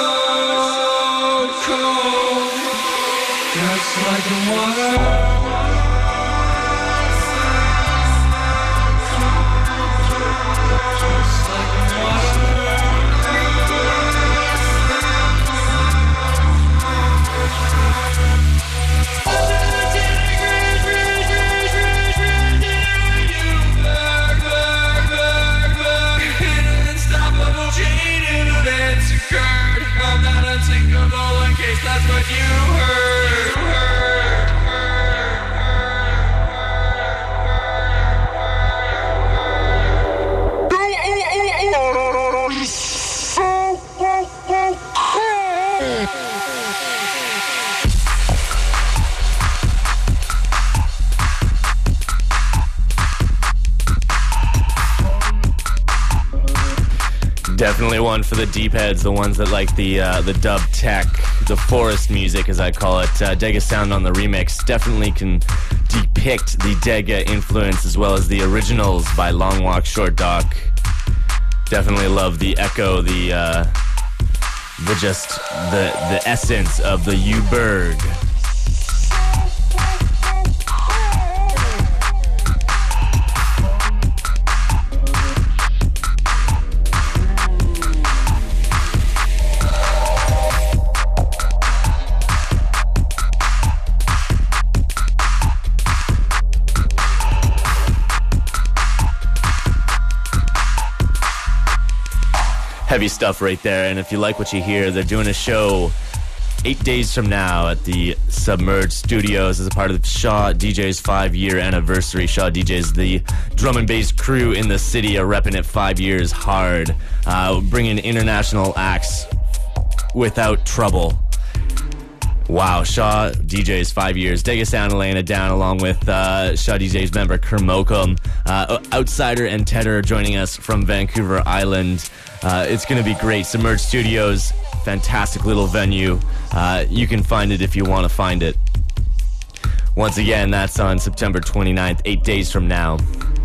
cold, just like the water. That's what you heard, heard, Definitely one for the deep heads, the ones that like the uh, the dub tech, the forest music as I call it. uh, Dega Sound on the remix definitely can depict the Dega influence as well as the originals by Long Walk Short Dock. Definitely love the echo, the uh, the just the the essence of the U-Berg. Heavy stuff right there, and if you like what you hear, they're doing a show eight days from now at the Submerged Studios as a part of the Shaw D Js five-year anniversary. Shaw D Js, the drum and bass crew in the city, are repping it five years hard, uh, bringing international acts without trouble. Wow, Shaw D Js, five years. Dega Sound and Elena down along with uh, Shaw D Js member Kermokum. Uh, Outsider and Ted are joining us from Vancouver Island. Uh, it's going to be great. Submerged Studios, fantastic little venue. Uh, you can find it if you want to find it. Once again, that's on September twenty-ninth, eight days from now.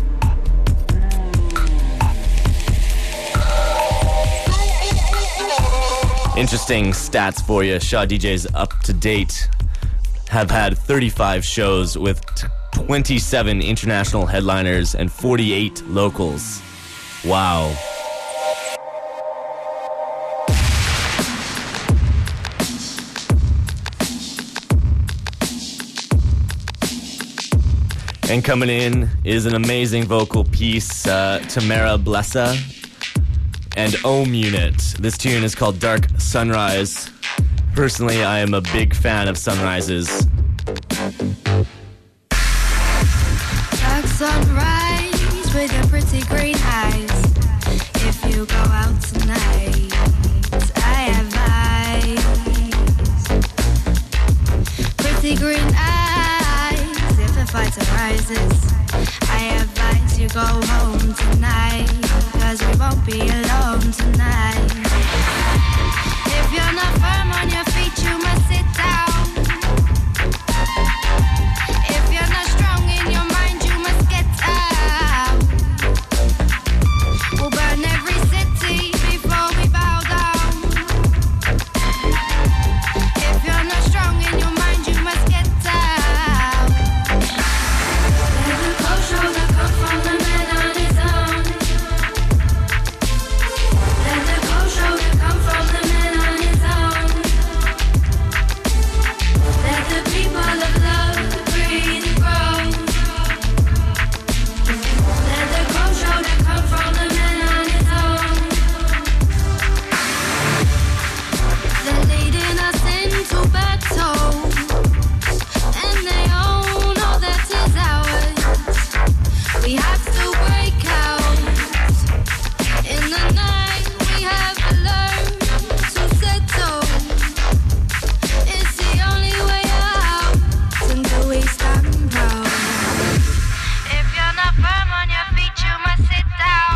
Interesting stats for you. Shaw D Js up to date have had thirty-five shows with t- twenty-seven international headliners and forty-eight locals. Wow. And coming in is an amazing vocal piece, uh, Tamara Blessa and Ohm Unit. This tune is called Dark Sunrise. Personally, I am a big fan of sunrises. Dark sunrise with your pretty green eyes. If you go out tonight, I have eyes. Pretty green eyes. If the fight arises, I advise you go home tonight, 'cause we won't be alone tonight. If you're not firm on your feet, you must sit down. If you're not strong in your mind, you must get out. We'll burn every city before we bow down. If you're not strong in your mind, you must get out. Let the cold shoulder come from the man on his own. Let the cold shoulder come from the man on his own. Let the people of love breathe and grow. Let the cold shoulder come from the man on his own. They're leading us into battle, and they own all that is ours. We have to break out. In the night we have learned to settle. It's the only way out until we stand proud. If you're not firm on your feet, you must sit down.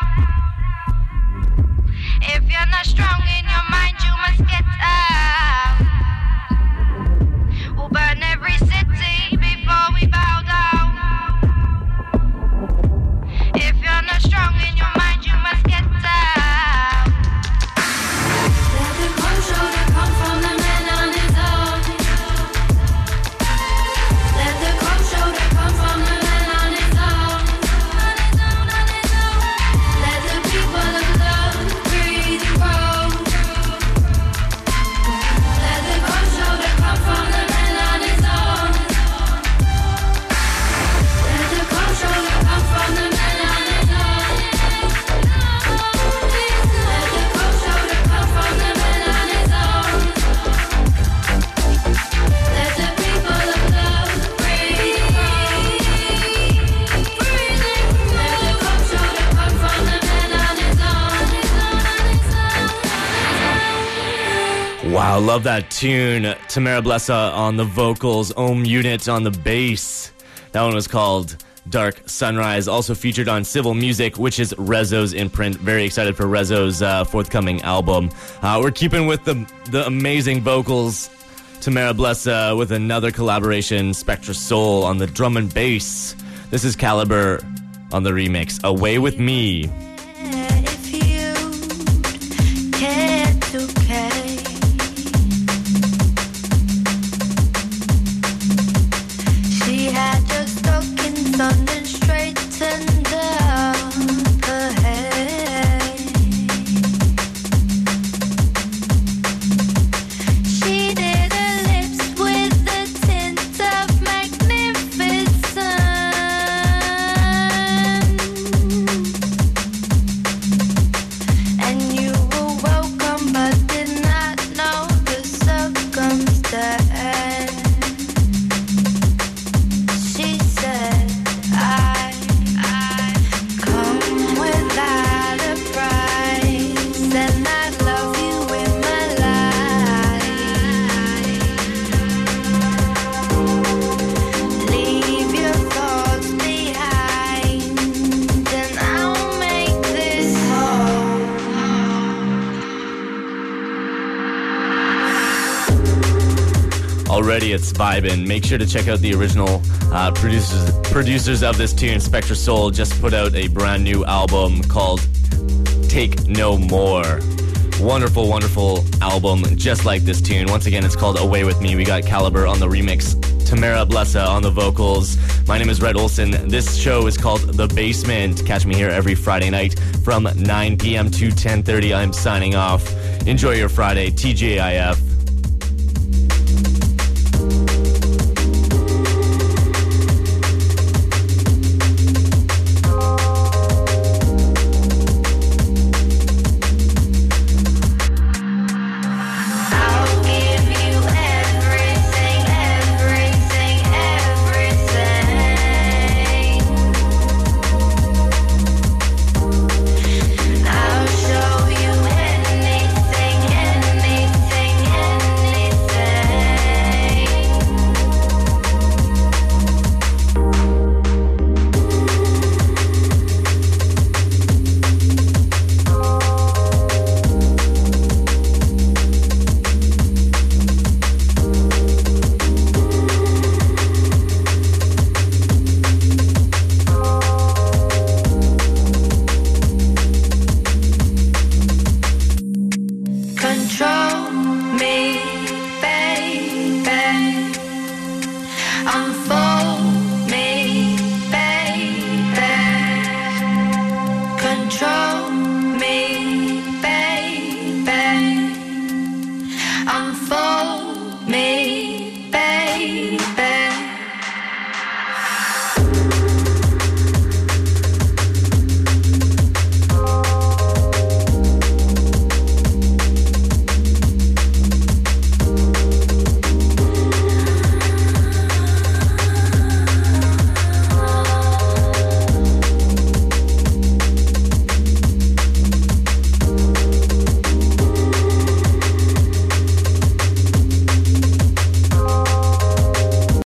If you're not strong in your mind, you must get out. We'll burn every city before we bow down. If you're not strong in your mind, you must get out. Let the cold shoulder come from the man on his own. Let the cold shoulder come from the man on his own. Let the people of love breathe and grow. Let the cold shoulder come from the man on his own. Let the cold shoulder come from the man on his own. Let the cold shoulder come from the man on his own. Let the people of love breathe. Let the cold shoulder come from the man on his own. Wow, love that tune. Tamara Blessa on the vocals, Ohm Unit on the bass. That one was called Dark Sunrise, also featured on Civil Music, which is Rezo's imprint. Very excited for Rezo's uh, forthcoming album. Uh, we're keeping with the the amazing vocals. Tamara Blessa with another collaboration, Spectra Soul on the drum and bass. This is Caliber on the remix, Away With Me. If you care to care, she had just stuck in something straightened out her head. She did her lips with the tint of magnificence. And you were welcome, but did not know the substance. already it's vibin'. Make sure to check out the original uh, producers producers of this tune. Spectre Soul just put out a brand new album called Take No More. Wonderful, wonderful album, just like this tune. Once again, it's called Away With Me. We got Caliber on the remix, Tamara Blessa on the vocals. My name is Red Olson. This show is called The Basement. Catch me here every Friday night from nine p.m. to ten thirty. I'm signing off. Enjoy your Friday. T G I F. Control me, baby. Unfold me, baby. Control